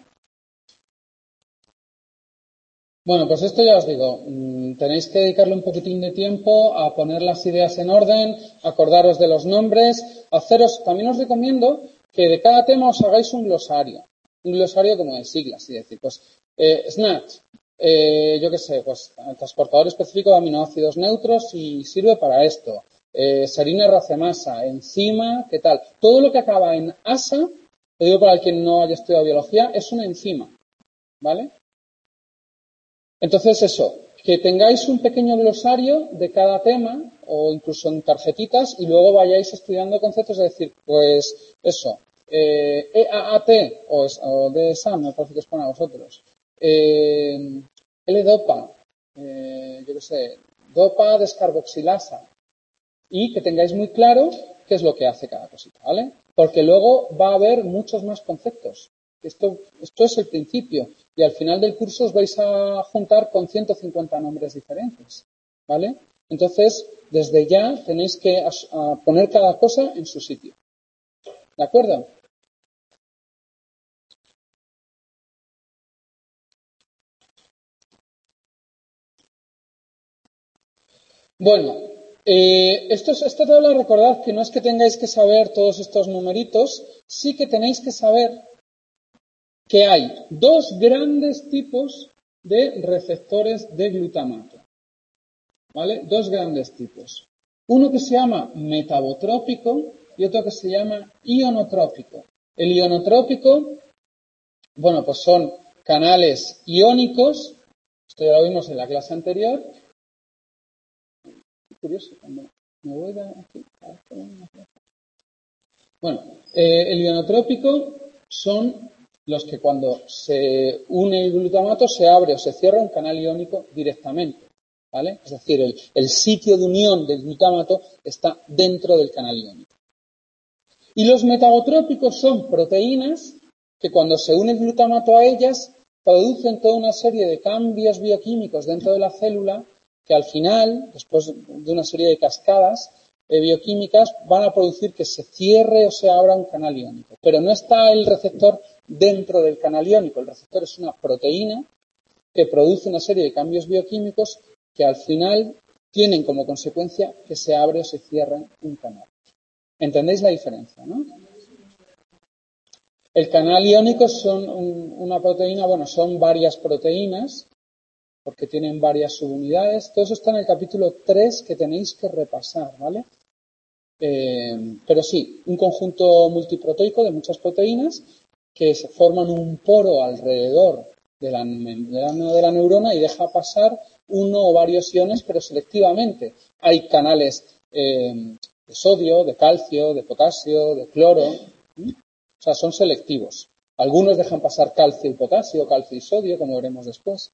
Bueno, pues esto ya os digo, mmm, tenéis que dedicarle un poquitín de tiempo a poner las ideas en orden, acordaros de los nombres, haceros, también os recomiendo que de cada tema os hagáis un glosario, un glosario como de siglas, es decir, pues eh, SNAT, eh, yo qué sé, pues transportador específico de aminoácidos neutros y sirve para esto, eh, serina racemasa, enzima, ¿qué tal? Todo lo que acaba en asa, lo digo para quien no haya estudiado biología, es una enzima, ¿vale? Entonces eso, que tengáis un pequeño glosario de cada tema o incluso en tarjetitas y luego vayáis estudiando conceptos, es decir, pues eso, eh, E A A T o, o D S A, me parece que es para vosotros, eh, L-dopa, eh, yo qué sé, dopa descarboxilasa y que tengáis muy claro qué es lo que hace cada cosita, ¿vale? Porque luego va a haber muchos más conceptos. Esto, esto es el principio y al final del curso os vais a juntar con ciento cincuenta nombres diferentes, ¿vale? Entonces, desde ya tenéis que a, a poner cada cosa en su sitio, ¿de acuerdo? Bueno, eh, esto, es, esta tabla recordad que no es que tengáis que saber todos estos numeritos, sí que tenéis que saber que hay dos grandes tipos de receptores de glutamato, ¿vale? Dos grandes tipos. Uno que se llama metabotrópico y otro que se llama ionotrópico. El ionotrópico, bueno, pues son canales iónicos, esto ya lo vimos en la clase anterior. Curioso, cuando me voy de aquí. Bueno, eh, el ionotrópico son los que cuando se une el glutamato se abre o se cierra un canal iónico directamente, ¿vale? Es decir, el, el sitio de unión del glutamato está dentro del canal iónico. Y los metabotrópicos son proteínas que cuando se une el glutamato a ellas producen toda una serie de cambios bioquímicos dentro de la célula que al final, después de una serie de cascadas eh, bioquímicas, van a producir que se cierre o se abra un canal iónico. Pero no está el receptor dentro del canal iónico. El receptor es una proteína que produce una serie de cambios bioquímicos que al final tienen como consecuencia que se abre o se cierre un canal. ¿Entendéis la diferencia, no? El canal iónico son un, una proteína, bueno, son varias proteínas porque tienen varias subunidades. Todo eso está en el capítulo tres que tenéis que repasar, ¿vale? Eh, pero sí, un conjunto multiproteico de muchas proteínas que se forman un poro alrededor de la, de la, de la neurona y deja pasar uno o varios iones, pero selectivamente. Hay canales eh, de sodio, de calcio, de potasio, de cloro. ¿sí? O sea, son selectivos. Algunos dejan pasar calcio y potasio, calcio y sodio, como veremos después.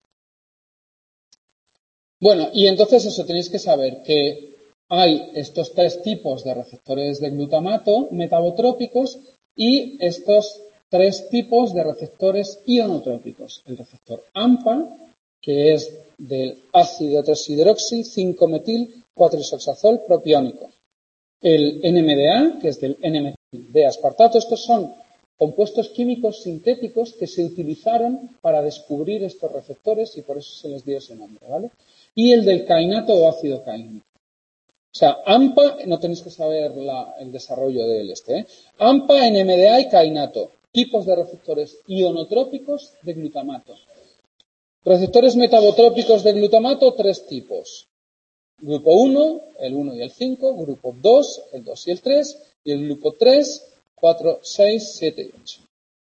Bueno, y entonces eso tenéis que saber que hay estos tres tipos de receptores de glutamato metabotrópicos y estos tres tipos de receptores ionotrópicos. El receptor AMPA, que es del ácido tres hidroxi cinco metil cuatro isoxazol propiónico. El N M D A, que es del N M de aspartato. Estos son compuestos químicos sintéticos que se utilizaron para descubrir estos receptores y por eso se les dio ese nombre, ¿vale? Y el del cainato o ácido caínico. O sea, AMPA, no tenéis que saber la, el desarrollo del este, ¿eh? AMPA, N M D A y kainato, tipos de receptores ionotrópicos de glutamato. Receptores metabotrópicos de glutamato, tres tipos. Grupo uno, el uno y el cinco, grupo dos, el dos y el tres, y el grupo tres, cuatro, seis, siete y ocho.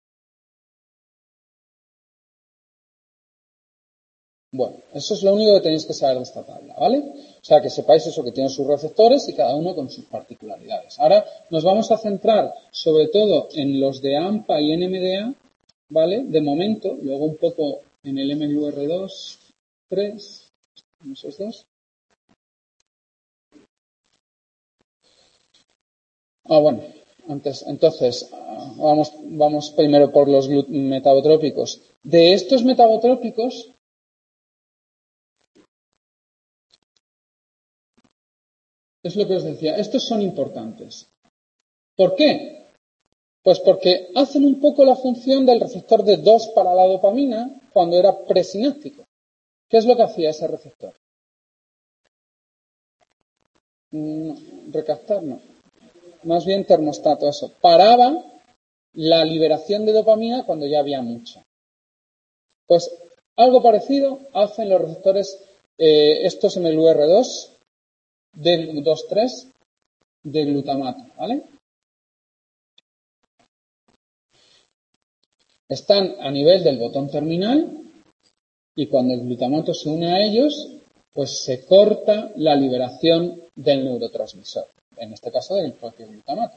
Bueno, eso es lo único que tenéis que saber de esta tabla, ¿vale? O sea, que sepáis eso, que tiene sus receptores y cada uno con sus particularidades. Ahora nos vamos a centrar sobre todo en los de AMPA y N M D A, ¿vale? De momento, luego un poco en el M L U R dos, tres, esos dos. Ah, bueno, antes, entonces, vamos, vamos primero por los metabotrópicos. De estos metabotrópicos, es lo que os decía, estos son importantes. ¿Por qué? Pues porque hacen un poco la función del receptor de dos para la dopamina cuando era presináptico. ¿Qué es lo que hacía ese receptor? No, recaptar no. Más bien termostato, eso. Paraba la liberación de dopamina cuando ya había mucha. Pues algo parecido hacen los receptores, eh, estos M L U R dos, D dos tres, de glutamato, ¿vale? Están a nivel del botón terminal y cuando el glutamato se une a ellos, pues se corta la liberación del neurotransmisor, en este caso del propio glutamato.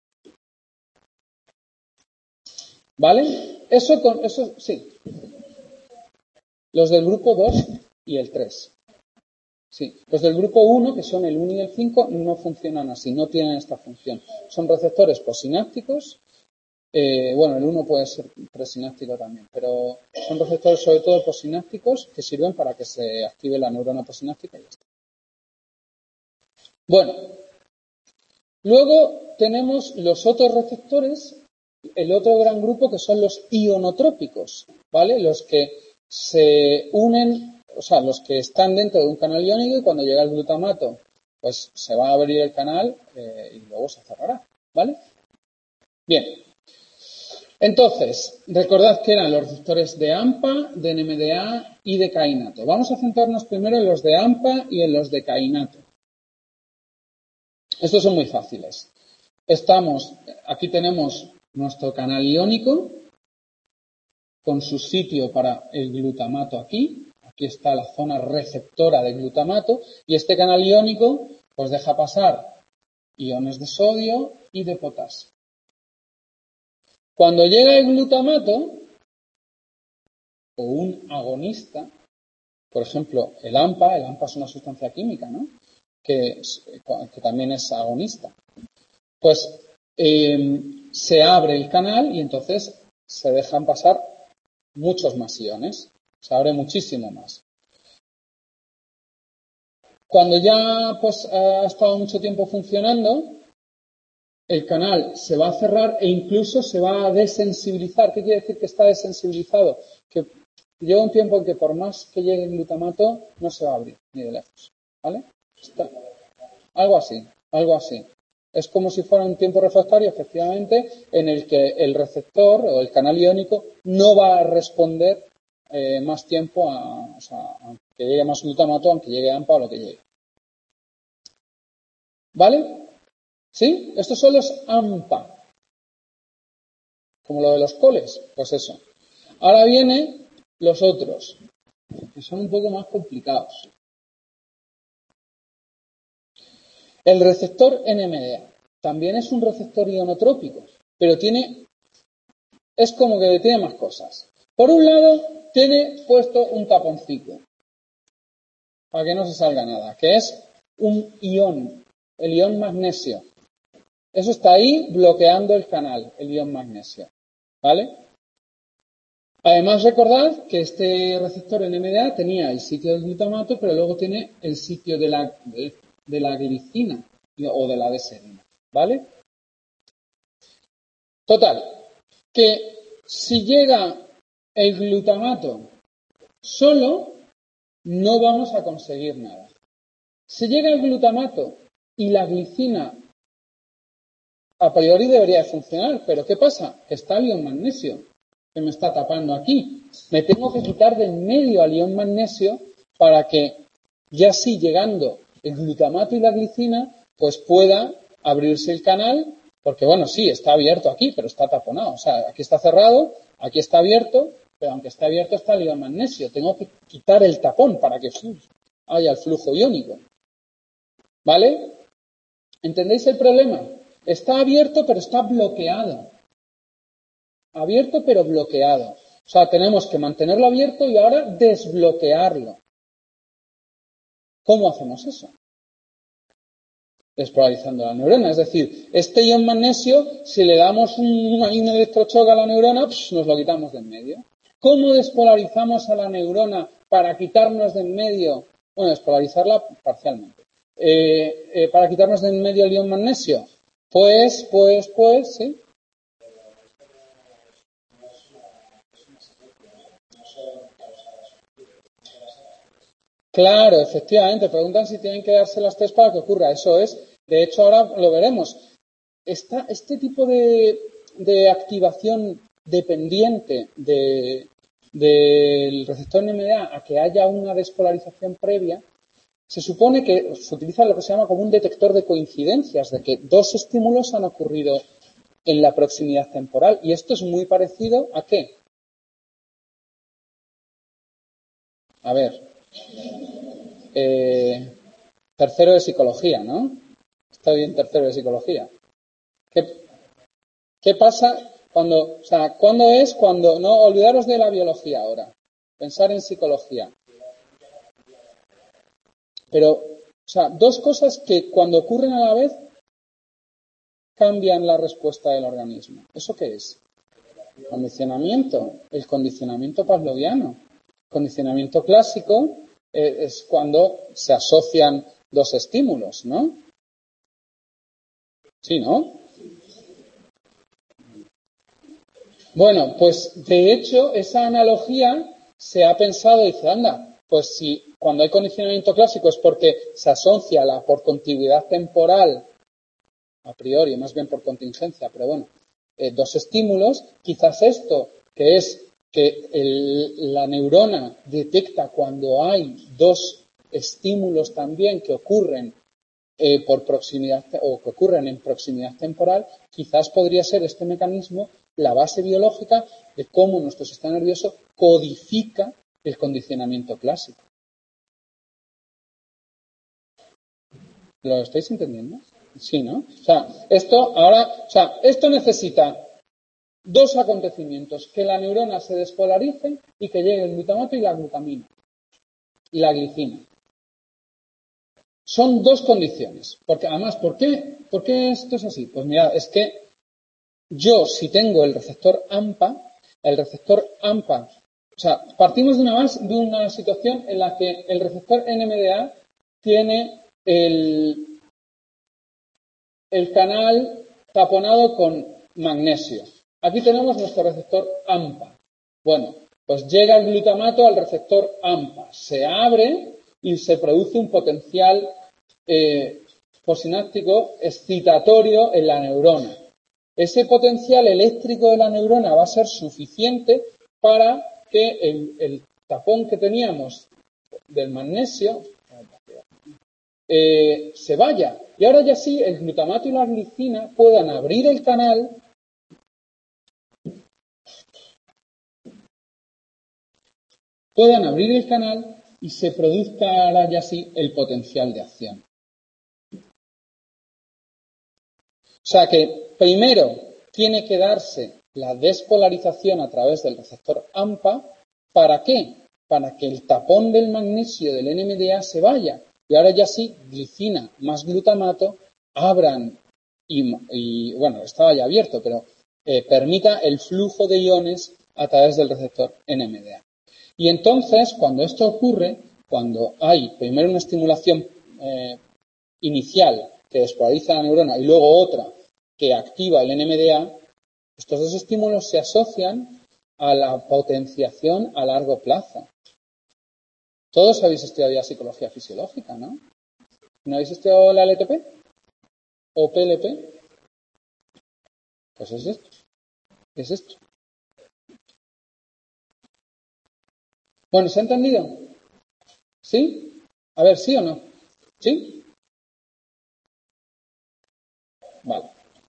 ¿Vale? Eso con eso sí. Los del grupo dos y el tres. Sí. Los del grupo uno, que son el uno y el cinco, no funcionan así, no tienen esta función. Son receptores posinápticos. Eh, bueno, el uno puede ser presináptico también, pero son receptores sobre todo posinápticos que sirven para que se active la neurona posináptica y ya está. Bueno, luego tenemos los otros receptores, el otro gran grupo que son los ionotrópicos, ¿vale? Los que se unen, o sea, los que están dentro de un canal iónico y cuando llega el glutamato, pues se va a abrir el canal eh, y luego se cerrará, ¿vale? Bien. Entonces, recordad que eran los receptores de AMPA, de N M D A y de kainato. Vamos a centrarnos primero en los de AMPA y en los de kainato. Estos son muy fáciles. Estamos, aquí tenemos nuestro canal iónico con su sitio para el glutamato aquí. Aquí está la zona receptora de glutamato y este canal iónico pues deja pasar iones de sodio y de potasio. Cuando llega el glutamato o un agonista, por ejemplo, el AMPA, el AMPA es una sustancia química, ¿no? Que, que también es agonista. Pues eh, se abre el canal y entonces se dejan pasar muchos más iones. Se abre muchísimo más. Cuando ya pues ha estado mucho tiempo funcionando, el canal se va a cerrar e incluso se va a desensibilizar. ¿Qué quiere decir que está desensibilizado? Que llega un tiempo en que por más que llegue el glutamato no se va a abrir ni de lejos, ¿vale? Está, algo así, algo así. Es como si fuera un tiempo refractario, efectivamente, en el que el receptor o el canal iónico no va a responder eh, más tiempo a, o sea, aunque llegue más glutamato, aunque llegue AMPA o lo que llegue. ¿Vale? ¿Sí? Estos son los AMPA. Como lo de los coles, pues eso. Ahora vienen los otros, que son un poco más complicados. El receptor N M D A también es un receptor ionotrópico, pero tiene, es como que tiene más cosas. Por un lado, tiene puesto un taponcito, para que no se salga nada, que es un ion, el ion magnesio. Eso está ahí bloqueando el canal, el ion magnesio. ¿Vale? Además, recordad que este receptor N M D A tenía el sitio del glutamato, pero luego tiene el sitio de la, de, de la glicina o de la deserina. ¿Vale? Total, que si llega el glutamato solo, no vamos a conseguir nada. Si llega el glutamato y la glicina a priori debería de funcionar, pero ¿qué pasa? Que está el ion magnesio que me está tapando aquí. Me tengo que quitar del medio al ion magnesio para que ya sí llegando el glutamato y la glicina pues pueda abrirse el canal, porque bueno, sí, está abierto aquí, pero está taponado. O sea, aquí está cerrado, aquí está abierto, pero aunque está abierto está el ion magnesio. Tengo que quitar el tapón para que uf, haya el flujo iónico. ¿Vale? ¿Entendéis el problema? Está abierto, pero está bloqueado. Abierto, pero bloqueado. O sea, tenemos que mantenerlo abierto y ahora desbloquearlo. ¿Cómo hacemos eso? Despolarizando la neurona. Es decir, este ion magnesio, si le damos un, un electrochoque a la neurona, pues nos lo quitamos de en medio. ¿Cómo despolarizamos a la neurona para quitarnos de en medio? Bueno, despolarizarla parcialmente. Eh, eh, para quitarnos de en medio el ion magnesio. Pues, pues, pues, sí. Claro, efectivamente. Preguntan si tienen que darse las tres para que ocurra. Eso es. De hecho, ahora lo veremos. Esta, este tipo de, de activación dependiente de, del receptor N M D A a que haya una despolarización previa, se supone que se utiliza lo que se llama como un detector de coincidencias, de que dos estímulos han ocurrido en la proximidad temporal. Y esto es muy parecido a ¿qué? A ver, eh, tercero de psicología, ¿no? Está bien tercero de psicología. ¿Qué, qué pasa cuando, o sea, cuándo es cuando, no, olvidaros de la biología ahora, pensar en psicología. Pero, o sea, dos cosas que cuando ocurren a la vez cambian la respuesta del organismo. ¿Eso qué es? Condicionamiento, el condicionamiento pavloviano. Condicionamiento clásico eh, es cuando se asocian dos estímulos, ¿no? Sí, ¿no? Bueno, pues de hecho esa analogía se ha pensado y dice, anda, pues si cuando hay condicionamiento clásico es porque se asocia la por contiguidad temporal, a priori, más bien por contingencia, pero bueno, eh, dos estímulos, quizás esto, que es que el, la neurona detecta cuando hay dos estímulos también que ocurren eh, por proximidad o que ocurren en proximidad temporal, quizás podría ser este mecanismo la base biológica de cómo nuestro sistema nervioso codifica el condicionamiento clásico. ¿Lo estáis entendiendo? Sí, ¿no? O sea, esto ahora, o sea, esto necesita dos acontecimientos, que la neurona se despolarice y que llegue el glutamato y la glutamina y la glicina. Son dos condiciones. Porque además, ¿por qué, ¿por qué esto es así? Pues mira, es que yo, si tengo el receptor AMPA, el receptor AMPA, o sea, partimos de una, más, de una situación en la que el receptor N M D A tiene el, el canal taponado con magnesio. Aquí tenemos nuestro receptor AMPA. Bueno, pues llega el glutamato al receptor AMPA, se abre y se produce un potencial eh, postsináptico excitatorio en la neurona. Ese potencial eléctrico de la neurona va a ser suficiente para que el, el tapón que teníamos del magnesio eh, se vaya. Y ahora ya sí, el glutamato y la glicina puedan abrir el canal puedan abrir el canal y se produzca ahora ya sí el potencial de acción. O sea que primero tiene que darse la despolarización a través del receptor AMPA. ¿Para qué? Para que el tapón del magnesio del N M D A se vaya. Y ahora ya sí, glicina más glutamato abran y, y bueno, estaba ya abierto, pero eh, permita el flujo de iones a través del receptor N M D A. Y entonces, cuando esto ocurre, cuando hay primero una estimulación eh, inicial que despolariza la neurona y luego otra que activa el N M D A, estos dos estímulos se asocian a la potenciación a largo plazo. Todos habéis estudiado ya psicología fisiológica, ¿no? ¿No habéis estudiado la L T P? o P L P? Pues es esto. Es esto. Bueno, ¿se ha entendido? ¿Sí? A ver, ¿sí o no? ¿Sí? Vale.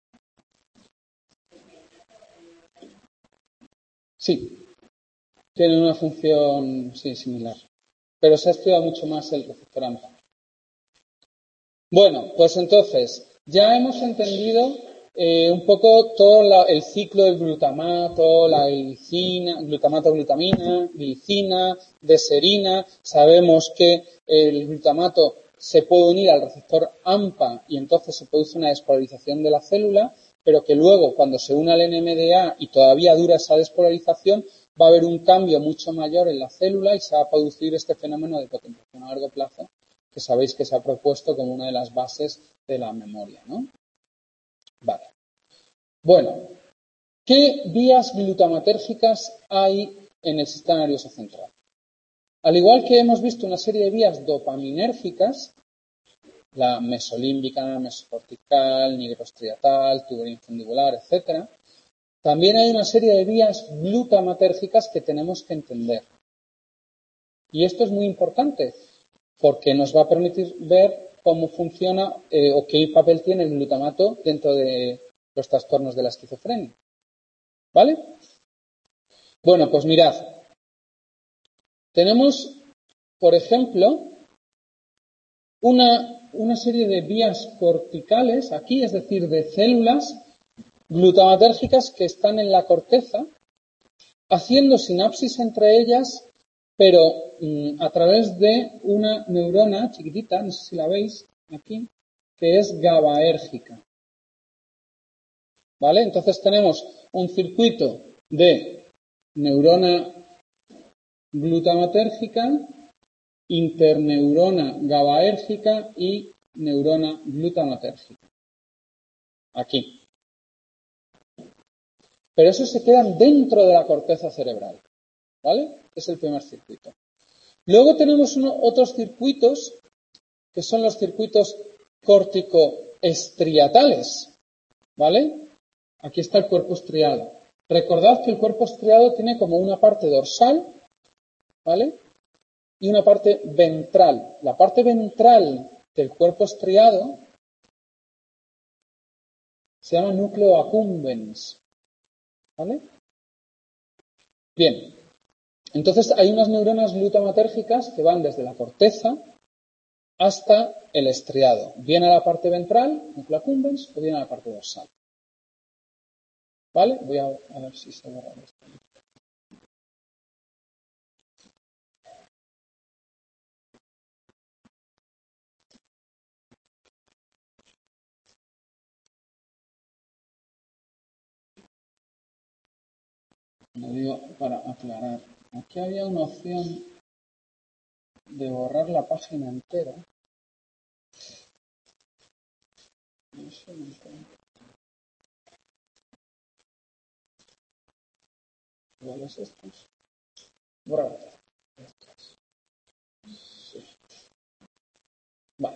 Sí. Tienen una función, sí, similar. Pero se ha estudiado mucho más el receptor AMPA. Bueno, pues entonces, ya hemos entendido eh, un poco todo la, el ciclo del glutamato, la glicina, glutamato, glutamina, glicina, deserina. Sabemos que el glutamato se puede unir al receptor AMPA y entonces se produce una despolarización de la célula, pero que luego, cuando se une al N M D A y todavía dura esa despolarización, va a haber un cambio mucho mayor en la célula y se va a producir este fenómeno de potenciación a largo plazo, que sabéis que se ha propuesto como una de las bases de la memoria, ¿no? Vale. Bueno, ¿qué vías glutamatérgicas hay en el sistema nervioso central? Al igual que hemos visto una serie de vías dopaminérgicas, la mesolímbica, mesocortical, nigrostriatal, tuberoinfundibular, etcétera, también hay una serie de vías glutamatérgicas que tenemos que entender. Y esto es muy importante, porque nos va a permitir ver cómo funciona eh, o qué papel tiene el glutamato dentro de los trastornos de la esquizofrenia. ¿Vale? Bueno, pues mirad. Tenemos, por ejemplo, una, una serie de vías corticales aquí, es decir, de células glutamatérgicas que están en la corteza, haciendo sinapsis entre ellas, pero mmm, a través de una neurona chiquitita, no sé si la veis aquí, que es GABAérgica. ¿Vale? Entonces tenemos un circuito de neurona glutamatérgica, interneurona GABAérgica y neurona glutamatérgica. Aquí. Pero esos se quedan dentro de la corteza cerebral. ¿Vale? Es el primer circuito. Luego tenemos uno, otros circuitos que son los circuitos córtico-estriatales. ¿Vale? Aquí está el cuerpo estriado. Recordad que el cuerpo estriado tiene como una parte dorsal, ¿vale? Y una parte ventral. La parte ventral del cuerpo estriado se llama núcleo accumbens, ¿vale? Bien. Entonces hay unas neuronas glutamatérgicas que van desde la corteza hasta el estriado. Bien a la parte ventral, núcleo accumbens, o bien a la parte dorsal. ¿Vale? Voy a, a ver si se borra esto. Lo digo para aclarar. Aquí había una opción de borrar la página entera. No sé, no sé. ¿Cuál es estos? Borrar. Estos. Sí. Vale.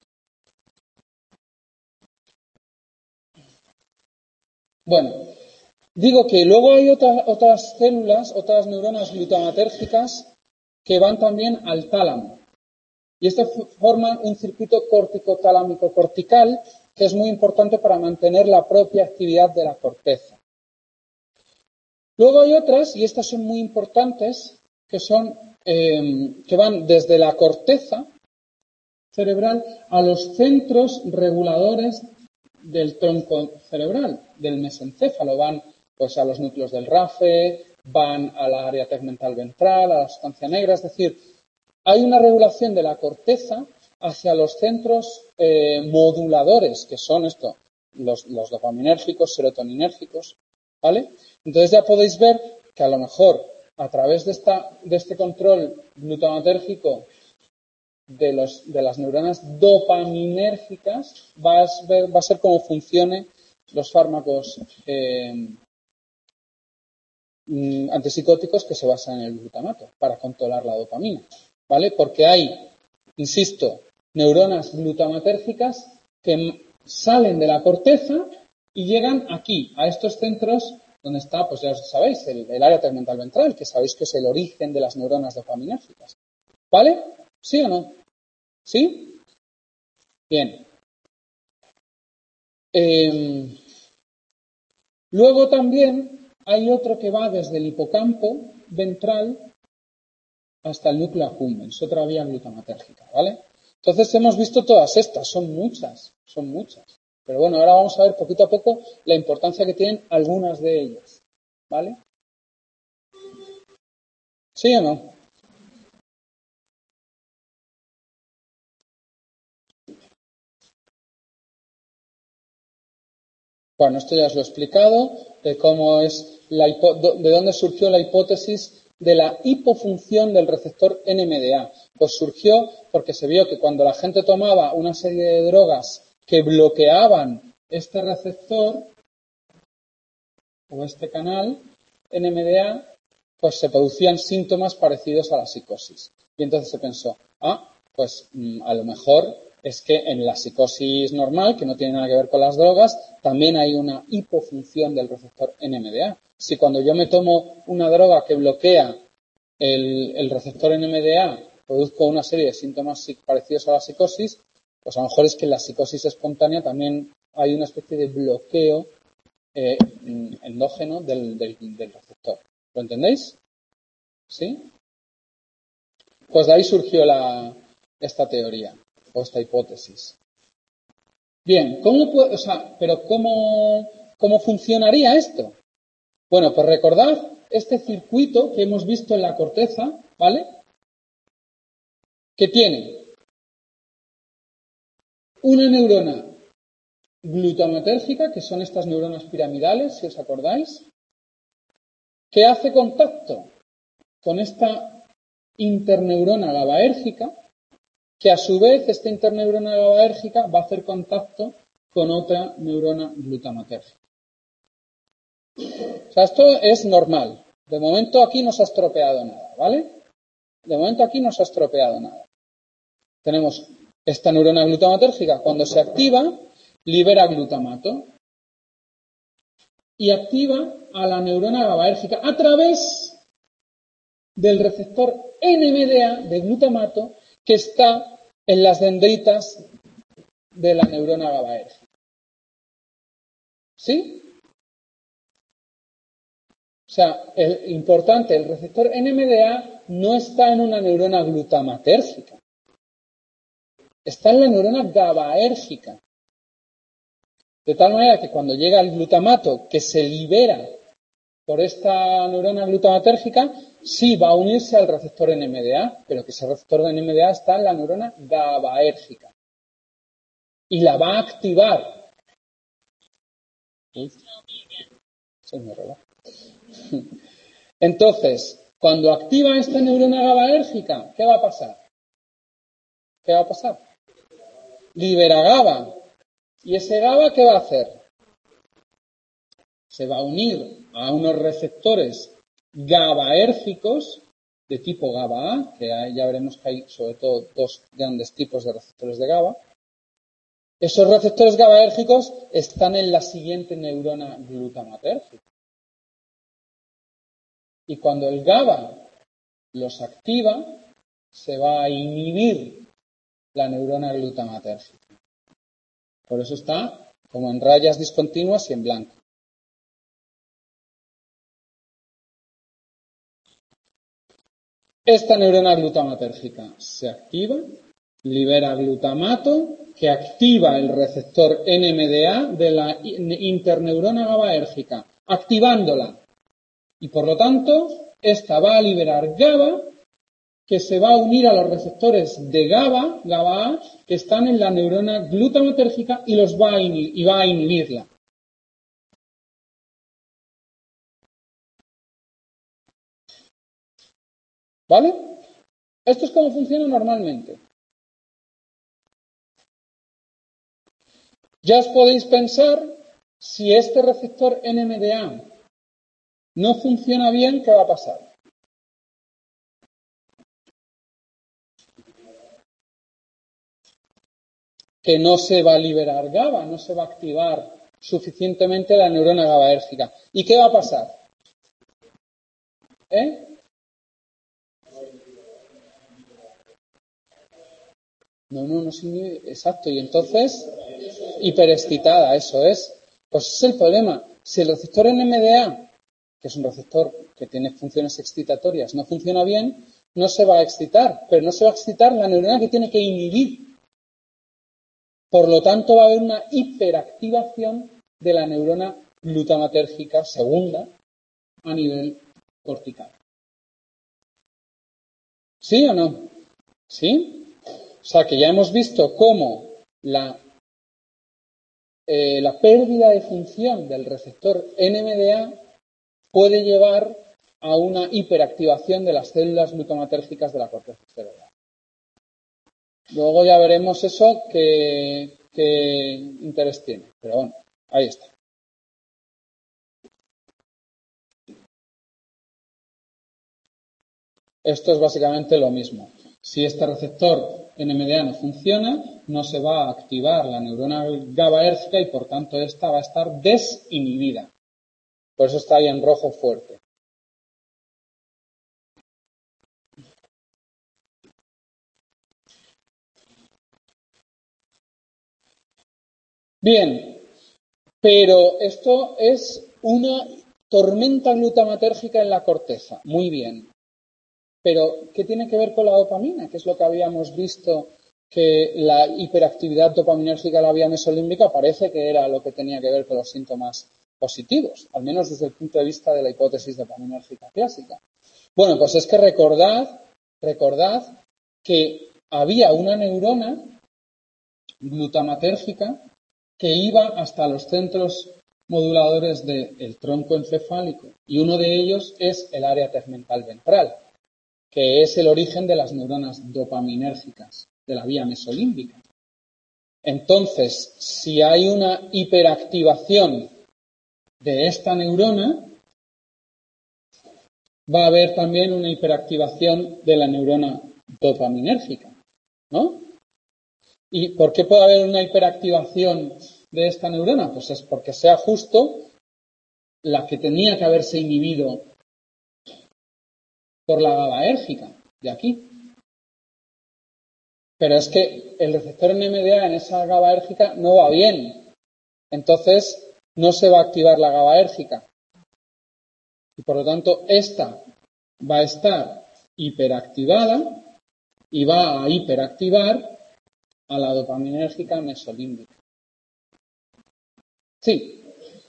Bueno, digo que luego hay otras, otras células, otras neuronas glutamatérgicas que van también al tálamo. Y esto forma un circuito córtico-talámico-cortical que es muy importante para mantener la propia actividad de la corteza. Luego hay otras, y estas son muy importantes, que son eh, que van desde la corteza cerebral a los centros reguladores del tronco cerebral, del mesencéfalo. Van pues a los núcleos del R A F E, van al área tegmental ventral, a la sustancia negra, es decir, hay una regulación de la corteza hacia los centros eh, moduladores, que son esto, los, los dopaminérgicos, serotoninérgicos, ¿vale? Entonces ya podéis ver que a lo mejor a través de, esta, de este control glutamatérgico de, los, de las neuronas dopaminérgicas va a, ver, va a ser cómo funcionen los fármacos eh, antipsicóticos que se basan en el glutamato para controlar la dopamina, ¿vale? Porque hay, insisto, neuronas glutamatérgicas que salen de la corteza y llegan aquí, a estos centros donde está, pues ya sabéis, el, el área tegmental ventral, que sabéis que es el origen de las neuronas dopaminérgicas. ¿Vale? ¿Sí o no? ¿Sí? Bien. Eh, luego también hay otro que va desde el hipocampo ventral hasta el núcleo accumbens, otra vía glutamatérgica, ¿vale? Entonces hemos visto todas estas, son muchas, son muchas. Pero bueno, ahora vamos a ver poquito a poco la importancia que tienen algunas de ellas, ¿vale? ¿Sí o no? Bueno, esto ya os lo he explicado, de cómo es la hipo- de dónde surgió la hipótesis de la hipofunción del receptor N M D A. Pues surgió porque se vio que cuando la gente tomaba una serie de drogas que bloqueaban este receptor o este canal N M D A, pues se producían síntomas parecidos a la psicosis. Y entonces se pensó, ah, pues mm, a lo mejor es que en la psicosis normal, que no tiene nada que ver con las drogas, también hay una hipofunción del receptor N M D A. Si cuando yo me tomo una droga que bloquea el, el receptor N M D A, produzco una serie de síntomas parecidos a la psicosis, pues a lo mejor es que en la psicosis espontánea también hay una especie de bloqueo eh, endógeno del, del, del receptor. ¿Lo entendéis? ¿Sí? Pues de ahí surgió la, esta teoría o esta hipótesis. Bien, ¿cómo puede, o sea, pero cómo, cómo funcionaría esto? Bueno, pues recordad este circuito que hemos visto en la corteza, ¿vale? Que tiene una neurona glutamatérgica, que son estas neuronas piramidales, si os acordáis, que hace contacto con esta interneurona GABAérgica, que a su vez esta interneurona GABAérgica va a hacer contacto con otra neurona glutamatérgica. O sea, esto es normal. De momento aquí no se ha estropeado nada, ¿vale? De momento aquí no se ha estropeado nada. Tenemos esta neurona glutamatérgica, cuando se activa, libera glutamato y activa a la neurona GABAérgica a través del receptor N M D A de glutamato que está en las dendritas de la neurona GABAérgica. ¿Sí? O sea, el importante, el receptor N M D A no está en una neurona glutamatérgica. Está en la neurona GABAérgica. De tal manera que cuando llega el glutamato que se libera por esta neurona glutamatérgica, sí va a unirse al receptor N M D A, pero que ese receptor de N M D A está en la neurona GABAérgica. Y la va a activar. ¿Sí? Eso es mi reloj. Entonces, cuando activa esta neurona GABAérgica, ¿qué va a pasar? ¿Qué va a pasar? Libera GABA. ¿Y ese GABA qué va a hacer? Se va a unir a unos receptores GABAérgicos de tipo GABA-A, que ya veremos que hay sobre todo dos grandes tipos de receptores de GABA. Esos receptores GABAérgicos están en la siguiente neurona glutamatérgica. Y cuando el GABA los activa, se va a inhibir la neurona glutamatérgica. Por eso está como en rayas discontinuas y en blanco. Esta neurona glutamatérgica se activa, libera glutamato, que activa el receptor N M D A de la interneurona GABAérgica, activándola. Y por lo tanto, esta va a liberar GABA, que se va a unir a los receptores de GABA, GABA-A, que están en la neurona glutamatérgica y los va a inhibir, y va a inhibirla. ¿Vale? Esto es como funciona normalmente. Ya os podéis pensar, si este receptor N M D A no funciona bien, ¿qué va a pasar? que no se va a liberar GABA, no se va a activar suficientemente la neurona GABAérgica. ¿Y qué va a pasar? ¿Eh? No, no, no se inhibe. Exacto. Y entonces, hiperexcitada, eso es. Pues ese es el problema. Si el receptor N M D A, que es un receptor que tiene funciones excitatorias, no funciona bien, no se va a excitar, pero no se va a excitar la neurona que tiene que inhibir. Por lo tanto, va a haber una hiperactivación de la neurona glutamatérgica segunda a nivel cortical. ¿Sí o no? ¿Sí? O sea que ya hemos visto cómo la, eh, la pérdida de función del receptor N M D A puede llevar a una hiperactivación de las células glutamatérgicas de la corteza cerebral. Luego ya veremos eso qué, qué interés tiene. Pero bueno, ahí está. Esto es básicamente lo mismo. Si este receptor N M D A no funciona, no se va a activar la neurona GABAérgica y por tanto esta va a estar desinhibida. Por eso está ahí en rojo fuerte. Bien, pero esto es una tormenta glutamatérgica en la corteza. Muy bien. Pero, ¿qué tiene que ver con la dopamina? Que es lo que habíamos visto, que la hiperactividad dopaminérgica de la vía mesolímbica parece que era lo que tenía que ver con los síntomas positivos, al menos desde el punto de vista de la hipótesis dopaminérgica clásica. Bueno, pues es que recordad, recordad que había una neurona glutamatérgica que iba hasta los centros moduladores del tronco encefálico y uno de ellos es el área tegmental ventral, que es el origen de las neuronas dopaminérgicas de la vía mesolímbica. Entonces, si hay una hiperactivación de esta neurona, va a haber también una hiperactivación de la neurona dopaminérgica, ¿no? ¿Y por qué puede haber una hiperactivación de esta neurona? Pues es porque sea justo la que tenía que haberse inhibido por la GABAérgica de aquí. Pero es que el receptor N M D A en esa GABAérgica no va bien. Entonces, no se va a activar la GABAérgica. Y por lo tanto, esta va a estar hiperactivada y va a hiperactivar a la dopaminérgica mesolímbica. Sí.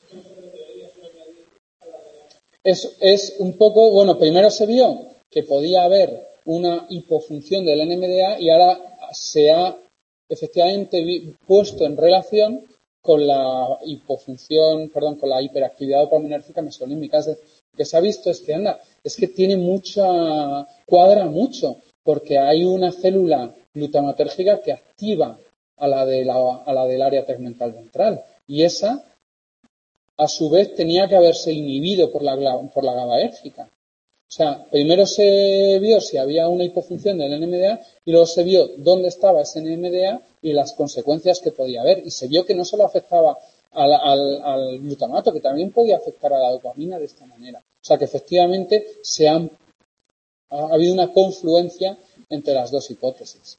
Es, es un poco, bueno, primero se vio que podía haber una hipofunción del N M D A y ahora se ha efectivamente puesto en relación con la hipofunción, perdón, con la hiperactividad dopaminérgica mesolímbica. Es decir, lo que se ha visto es que, anda, es que tiene mucha, cuadra mucho, porque hay una célula glutamatérgica que activa a la, de la, a la del área tegmental ventral. Y esa, a su vez, tenía que haberse inhibido por la, por la GABAérgica. O sea, primero se vio si había una hipofunción del N M D A y luego se vio dónde estaba ese N M D A y las consecuencias que podía haber. Y se vio que no solo afectaba al, al, al glutamato, que también podía afectar a la dopamina de esta manera. O sea, que efectivamente se han, ha habido una confluencia entre las dos hipótesis.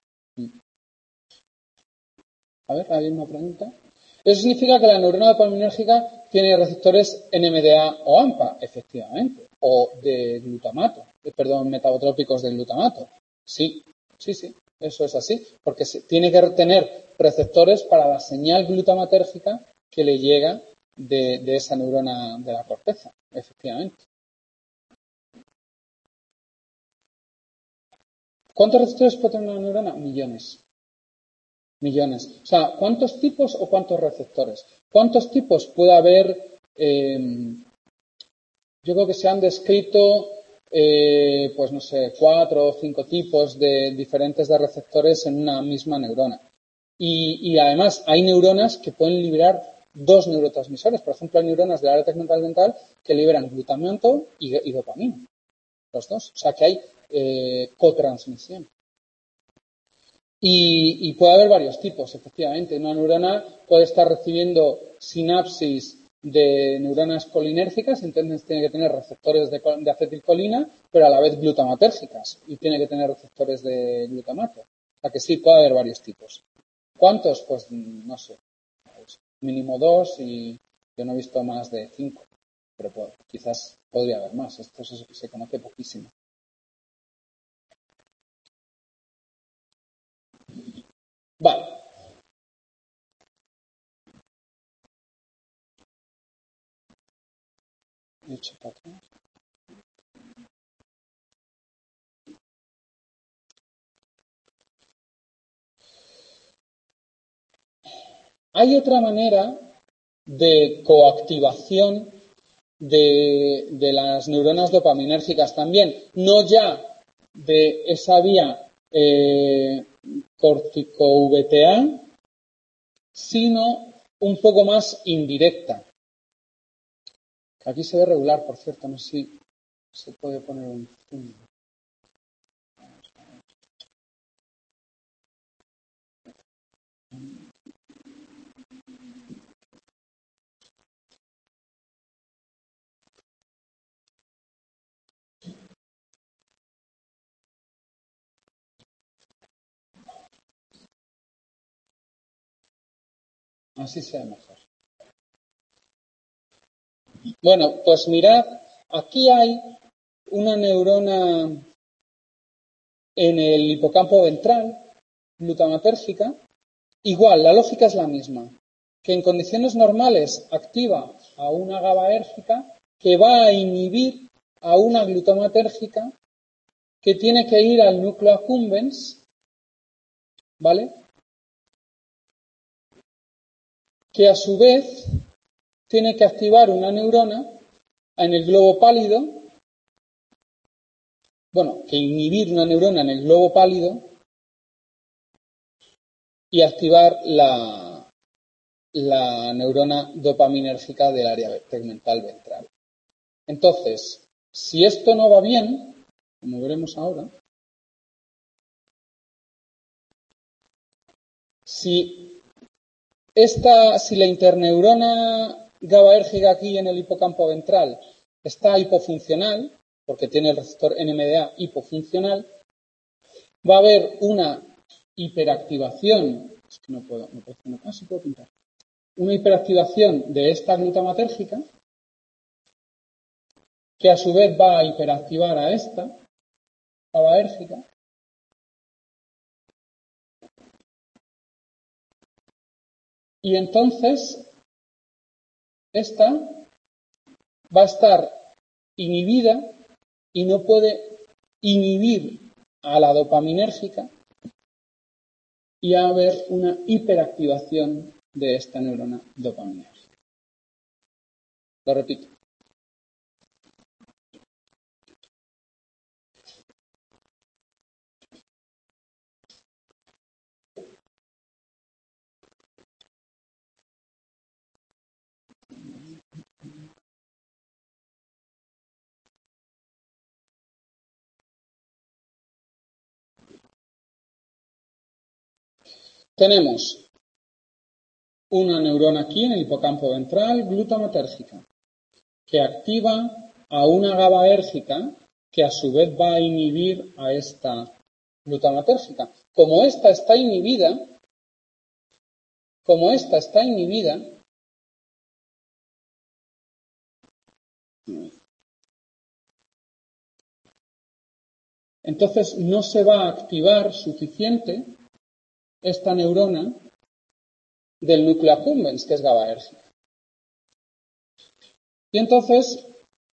A ver, ¿hay una pregunta? Eso significa que la neurona dopaminérgica tiene receptores N M D A o AMPA, efectivamente, o de glutamato, de, perdón, metabotrópicos de glutamato. Sí, sí, sí, eso es así, porque se, tiene que tener receptores para la señal glutamatérgica que le llega de, de esa neurona de la corteza, efectivamente. ¿Cuántos receptores puede tener una neurona? Millones. Millones. O sea, ¿cuántos tipos o cuántos receptores? ¿Cuántos tipos puede haber? Eh, yo creo que se han descrito, eh, pues no sé, cuatro o cinco tipos de diferentes de receptores en una misma neurona. Y, y además hay neuronas que pueden liberar dos neurotransmisores. Por ejemplo, hay neuronas del área tegmental ventral que liberan glutamato y, y dopamina. Los dos. O sea que hay eh, cotransmisión. Y, y puede haber varios tipos, efectivamente. Una neurona puede estar recibiendo sinapsis de neuronas colinérgicas, entonces tiene que tener receptores de, de acetilcolina, pero a la vez glutamatérgicas, y tiene que tener receptores de glutamato. O sea que sí, puede haber varios tipos. ¿Cuántos? Pues no sé. Pues mínimo dos y yo no he visto más de cinco, pero pues, quizás podría haber más. Esto se, se conoce poquísimo. Vale. He hecho para atrás. Hay otra manera de coactivación de, de las neuronas dopaminérgicas también, no ya de esa vía eh, cortico-V T A, sino un poco más indirecta. Aquí se ve regular, por cierto, no sé si se puede poner un zoom. Así sea mejor. Bueno, pues mirad, aquí hay una neurona en el hipocampo ventral, glutamatérgica. Igual, la lógica es la misma, que en condiciones normales activa a una GABAérgica que va a inhibir a una glutamatérgica que tiene que ir al núcleo accumbens, ¿vale? Que a su vez tiene que activar una neurona en el globo pálido, bueno, que inhibir una neurona en el globo pálido y activar la, la neurona dopaminérgica del área tegmental ventral. Entonces, si esto no va bien, como veremos ahora, si, esta, si la interneurona GABAérgica aquí en el hipocampo ventral está hipofuncional, porque tiene el receptor N M D A hipofuncional, va a haber una hiperactivación, es que no puedo, no puedo, no, ah, sí puedo pintar, una hiperactivación de esta glutamatérgica, que a su vez va a hiperactivar a esta GABAérgica, y entonces esta va a estar inhibida y no puede inhibir a la dopaminérgica y va a haber una hiperactivación de esta neurona dopaminérgica. Lo repito. Tenemos una neurona aquí en el hipocampo ventral glutamatérgica que activa a una GABAérgica que a su vez va a inhibir a esta glutamatérgica. Como esta está inhibida, como esta está inhibida, entonces no se va a activar suficiente esta neurona del núcleo accumbens, que es GABAérgica. Y entonces,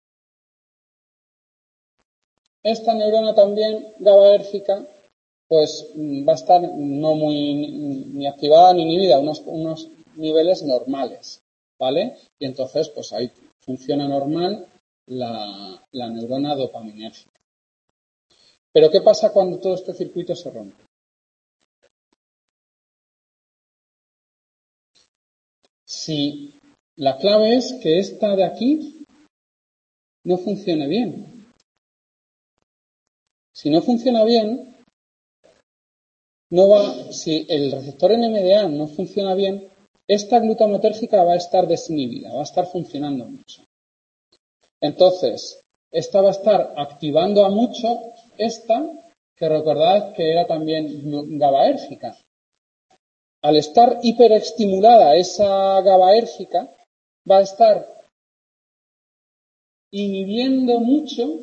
esta neurona también GABAérgica, pues va a estar no muy ni activada ni inhibida, unos, unos niveles normales, ¿vale? Y entonces, pues ahí funciona normal la, la neurona dopaminérgica. Pero ¿qué pasa cuando todo este circuito se rompe? Si la clave es que esta de aquí no funcione bien. Si no funciona bien, no va, si el receptor N M D A no funciona bien, esta glutamatérgica va a estar desinhibida, va a estar funcionando mucho. Entonces, esta va a estar activando a mucho esta, que recordad que era también GABAérgica. Al estar hiperestimulada esa GABAérgica, va a estar inhibiendo mucho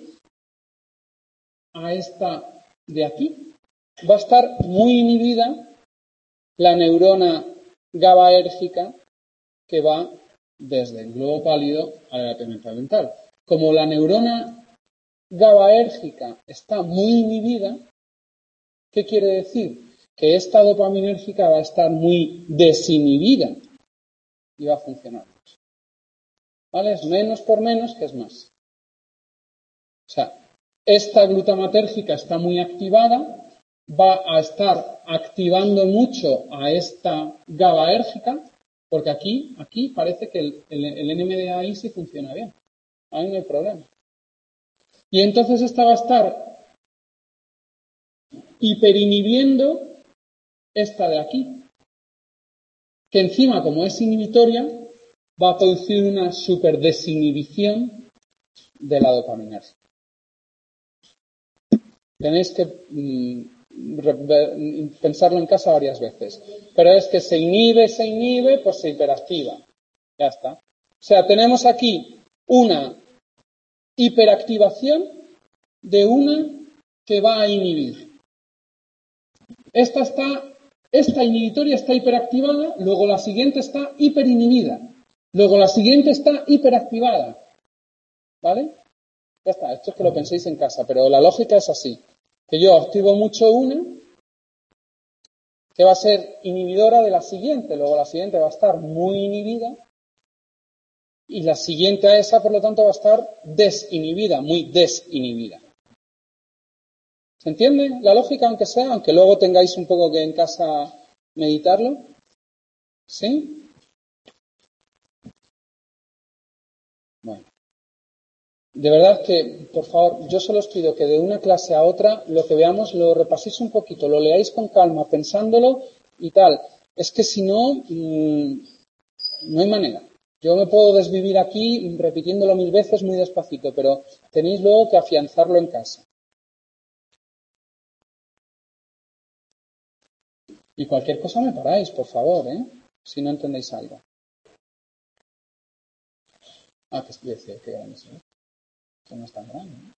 a esta de aquí. Va a estar muy inhibida la neurona GABAérgica que va desde el globo pálido a la tegmental ventral. Como la neurona GABAérgica está muy inhibida, ¿qué quiere decir? Que esta dopaminérgica va a estar muy desinhibida y va a funcionar. ¿Vale? Es menos por menos que es más. O sea, esta glutamatérgica está muy activada, va a estar activando mucho a esta GABAérgica, porque aquí, aquí parece que el, el, el N M D A ahí sí funciona bien. Ahí no hay problema. Y entonces esta va a estar hiperinhibiendo esta de aquí, que encima, como es inhibitoria, va a producir una superdesinhibición de la dopaminérgica. Tenéis que mmm, pensarlo en casa varias veces. Pero es que se inhibe, se inhibe, pues se hiperactiva. Ya está. O sea, tenemos aquí una hiperactivación de una que va a inhibir. Esta está, esta inhibitoria está hiperactivada, luego la siguiente está hiperinhibida. Luego la siguiente está hiperactivada. ¿Vale? Ya está, esto es que lo penséis en casa, pero la lógica es así. Que yo activo mucho una, que va a ser inhibidora de la siguiente, luego la siguiente va a estar muy inhibida, y la siguiente a esa, por lo tanto, va a estar desinhibida, muy desinhibida. ¿Se entiende la lógica, aunque sea? Aunque luego tengáis un poco que en casa meditarlo. ¿Sí? Bueno. De verdad que, por favor, yo solo os pido que de una clase a otra lo que veamos lo repaséis un poquito, lo leáis con calma, pensándolo y tal. Es que si no, mmm, no hay manera. Yo me puedo desvivir aquí repitiéndolo mil veces muy despacito, pero tenéis luego que afianzarlo en casa. Y cualquier cosa me paráis, por favor, ¿eh? Si no entendéis algo. Ah, que estoy diciendo que grande es, ¿eh? Que no es tan grande, ¿no?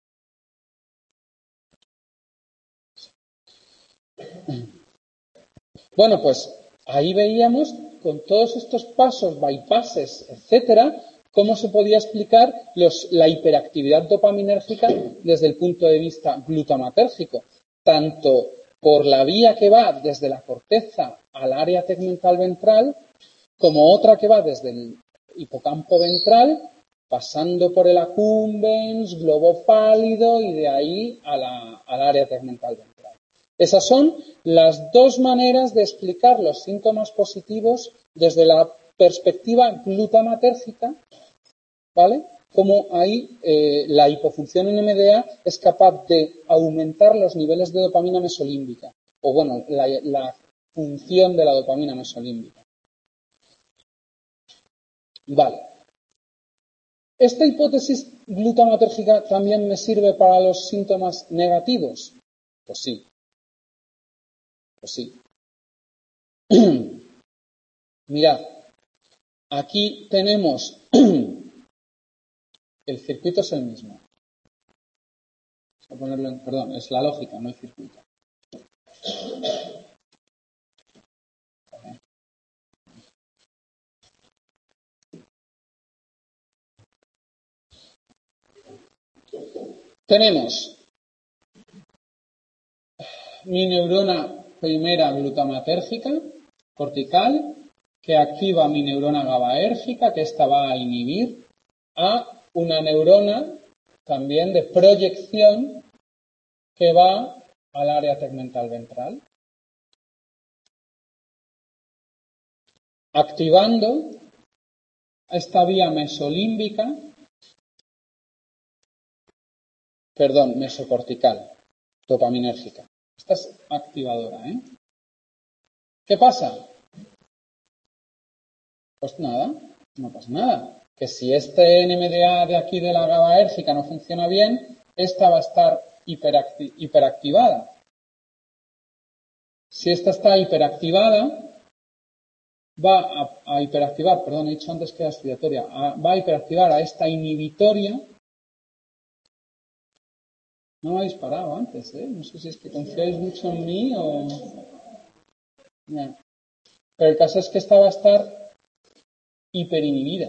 Bueno, pues ahí veíamos con todos estos pasos, bypasses, etcétera, cómo se podía explicar los, la hiperactividad dopaminérgica desde el punto de vista glutamatérgico, tanto por la vía que va desde la corteza al área tegmental ventral, como otra que va desde el hipocampo ventral, pasando por el accumbens, globo pálido y de ahí a la, al área tegmental ventral. Esas son las dos maneras de explicar los síntomas positivos desde la perspectiva glutamatérgica, ¿vale? Como ahí eh, la hipofunción en M D A es capaz de aumentar los niveles de dopamina mesolímbica, o bueno, la, la función de la dopamina mesolímbica. Vale. ¿Esta hipótesis glutamatérgica también me sirve para los síntomas negativos? Pues sí. Pues sí. Mirad, aquí tenemos, el circuito es el mismo. Voy a ponerlo en, perdón, es la lógica, no el circuito. Tenemos mi neurona primera glutamatérgica, cortical, que activa mi neurona GABAérgica, que esta va a inhibir a una neurona también de proyección que va al área tegmental ventral, activando esta vía mesolímbica, perdón, mesocortical, dopaminérgica. Esta es activadora, ¿eh? ¿Qué pasa? Pues nada, no pasa nada. Que si este N M D A de aquí de la GABAérgica no funciona bien, esta va a estar hiperacti- hiperactivada. Si esta está hiperactivada, va a, a hiperactivar, perdón, he dicho antes que era excitatoria, a- va a hiperactivar a esta inhibitoria. No me ha disparado antes, ¿eh? No sé si es que confiáis mucho en mí o... Ya. Pero el caso es que esta va a estar hiperinhibida.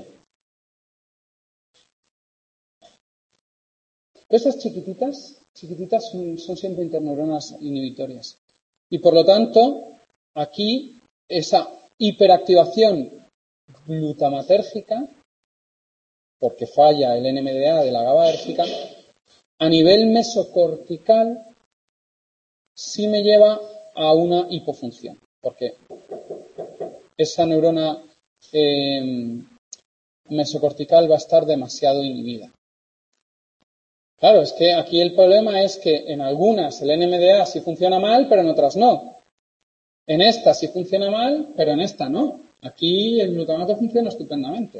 Estas chiquititas, chiquititas son, son siempre interneuronas inhibitorias. Y por lo tanto, aquí esa hiperactivación glutamatérgica, porque falla el N M D A de la GABAérgica, a nivel mesocortical sí me lleva a una hipofunción, porque esa neurona eh, mesocortical va a estar demasiado inhibida. Claro, es que aquí el problema es que en algunas el N M D A sí funciona mal, pero en otras no. En esta sí funciona mal, pero en esta no. Aquí el glutamato funciona estupendamente.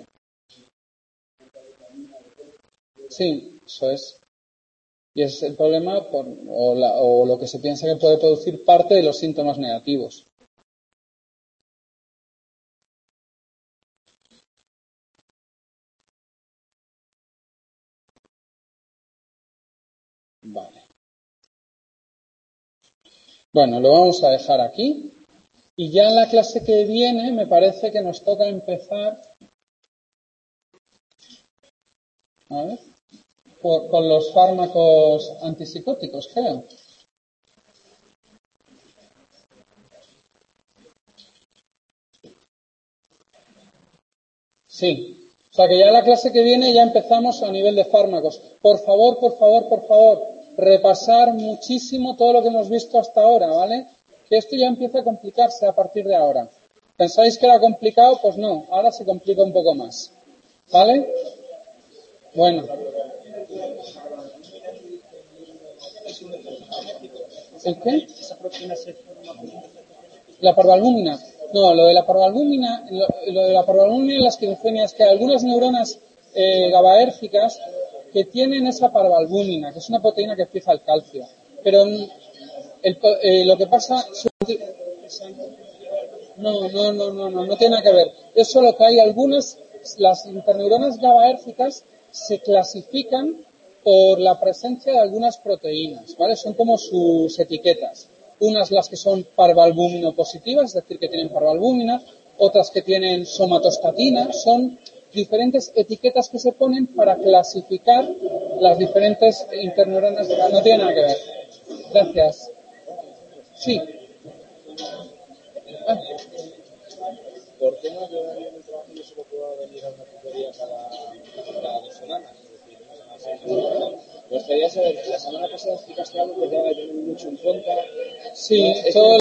Sí, eso es. Y es el problema por, o, la, o lo que se piensa que puede producir parte de los síntomas negativos. Vale. Bueno, lo vamos a dejar aquí. Y ya en la clase que viene me parece que nos toca empezar a ver, por, con los fármacos antipsicóticos, creo. Sí. O sea que ya en la clase que viene ya empezamos a nivel de fármacos. Por favor, por favor, por favor, repasar muchísimo todo lo que hemos visto hasta ahora, ¿vale? Que esto ya empieza a complicarse a partir de ahora. ¿Pensáis que era complicado? Pues no, ahora se complica un poco más. ¿Vale? Bueno. ¿El qué? La parvalbúmina. No, lo de la parvalbúmina, lo, lo de la parvalbúmina en la esquizofrenia es que hay algunas neuronas eh, GABAérgicas que tienen esa parvalbúmina, que es una proteína que fija el calcio. Pero el, eh, lo que pasa... No, no, no, no, no, no tiene nada que ver. Es solo que hay algunas, las interneuronas GABAérgicas se clasifican por la presencia de algunas proteínas, ¿vale? Son como sus etiquetas. Unas las que son parvalbúmino positivas, es decir, que tienen parvalbúmina, otras que tienen somatostatina, son diferentes etiquetas que se ponen para clasificar las diferentes interneuronas. No tiene nada que ver. Gracias. Sí. Ah. ¿Por qué no yo en el trabajo yo solo puedo venir a una tutoría cada, cada dos semanas? Es decir, una semana. Me gustaría saber, la semana pasada explicaste algo que te va a tener mucho en cuenta. Sí, ¿no? todo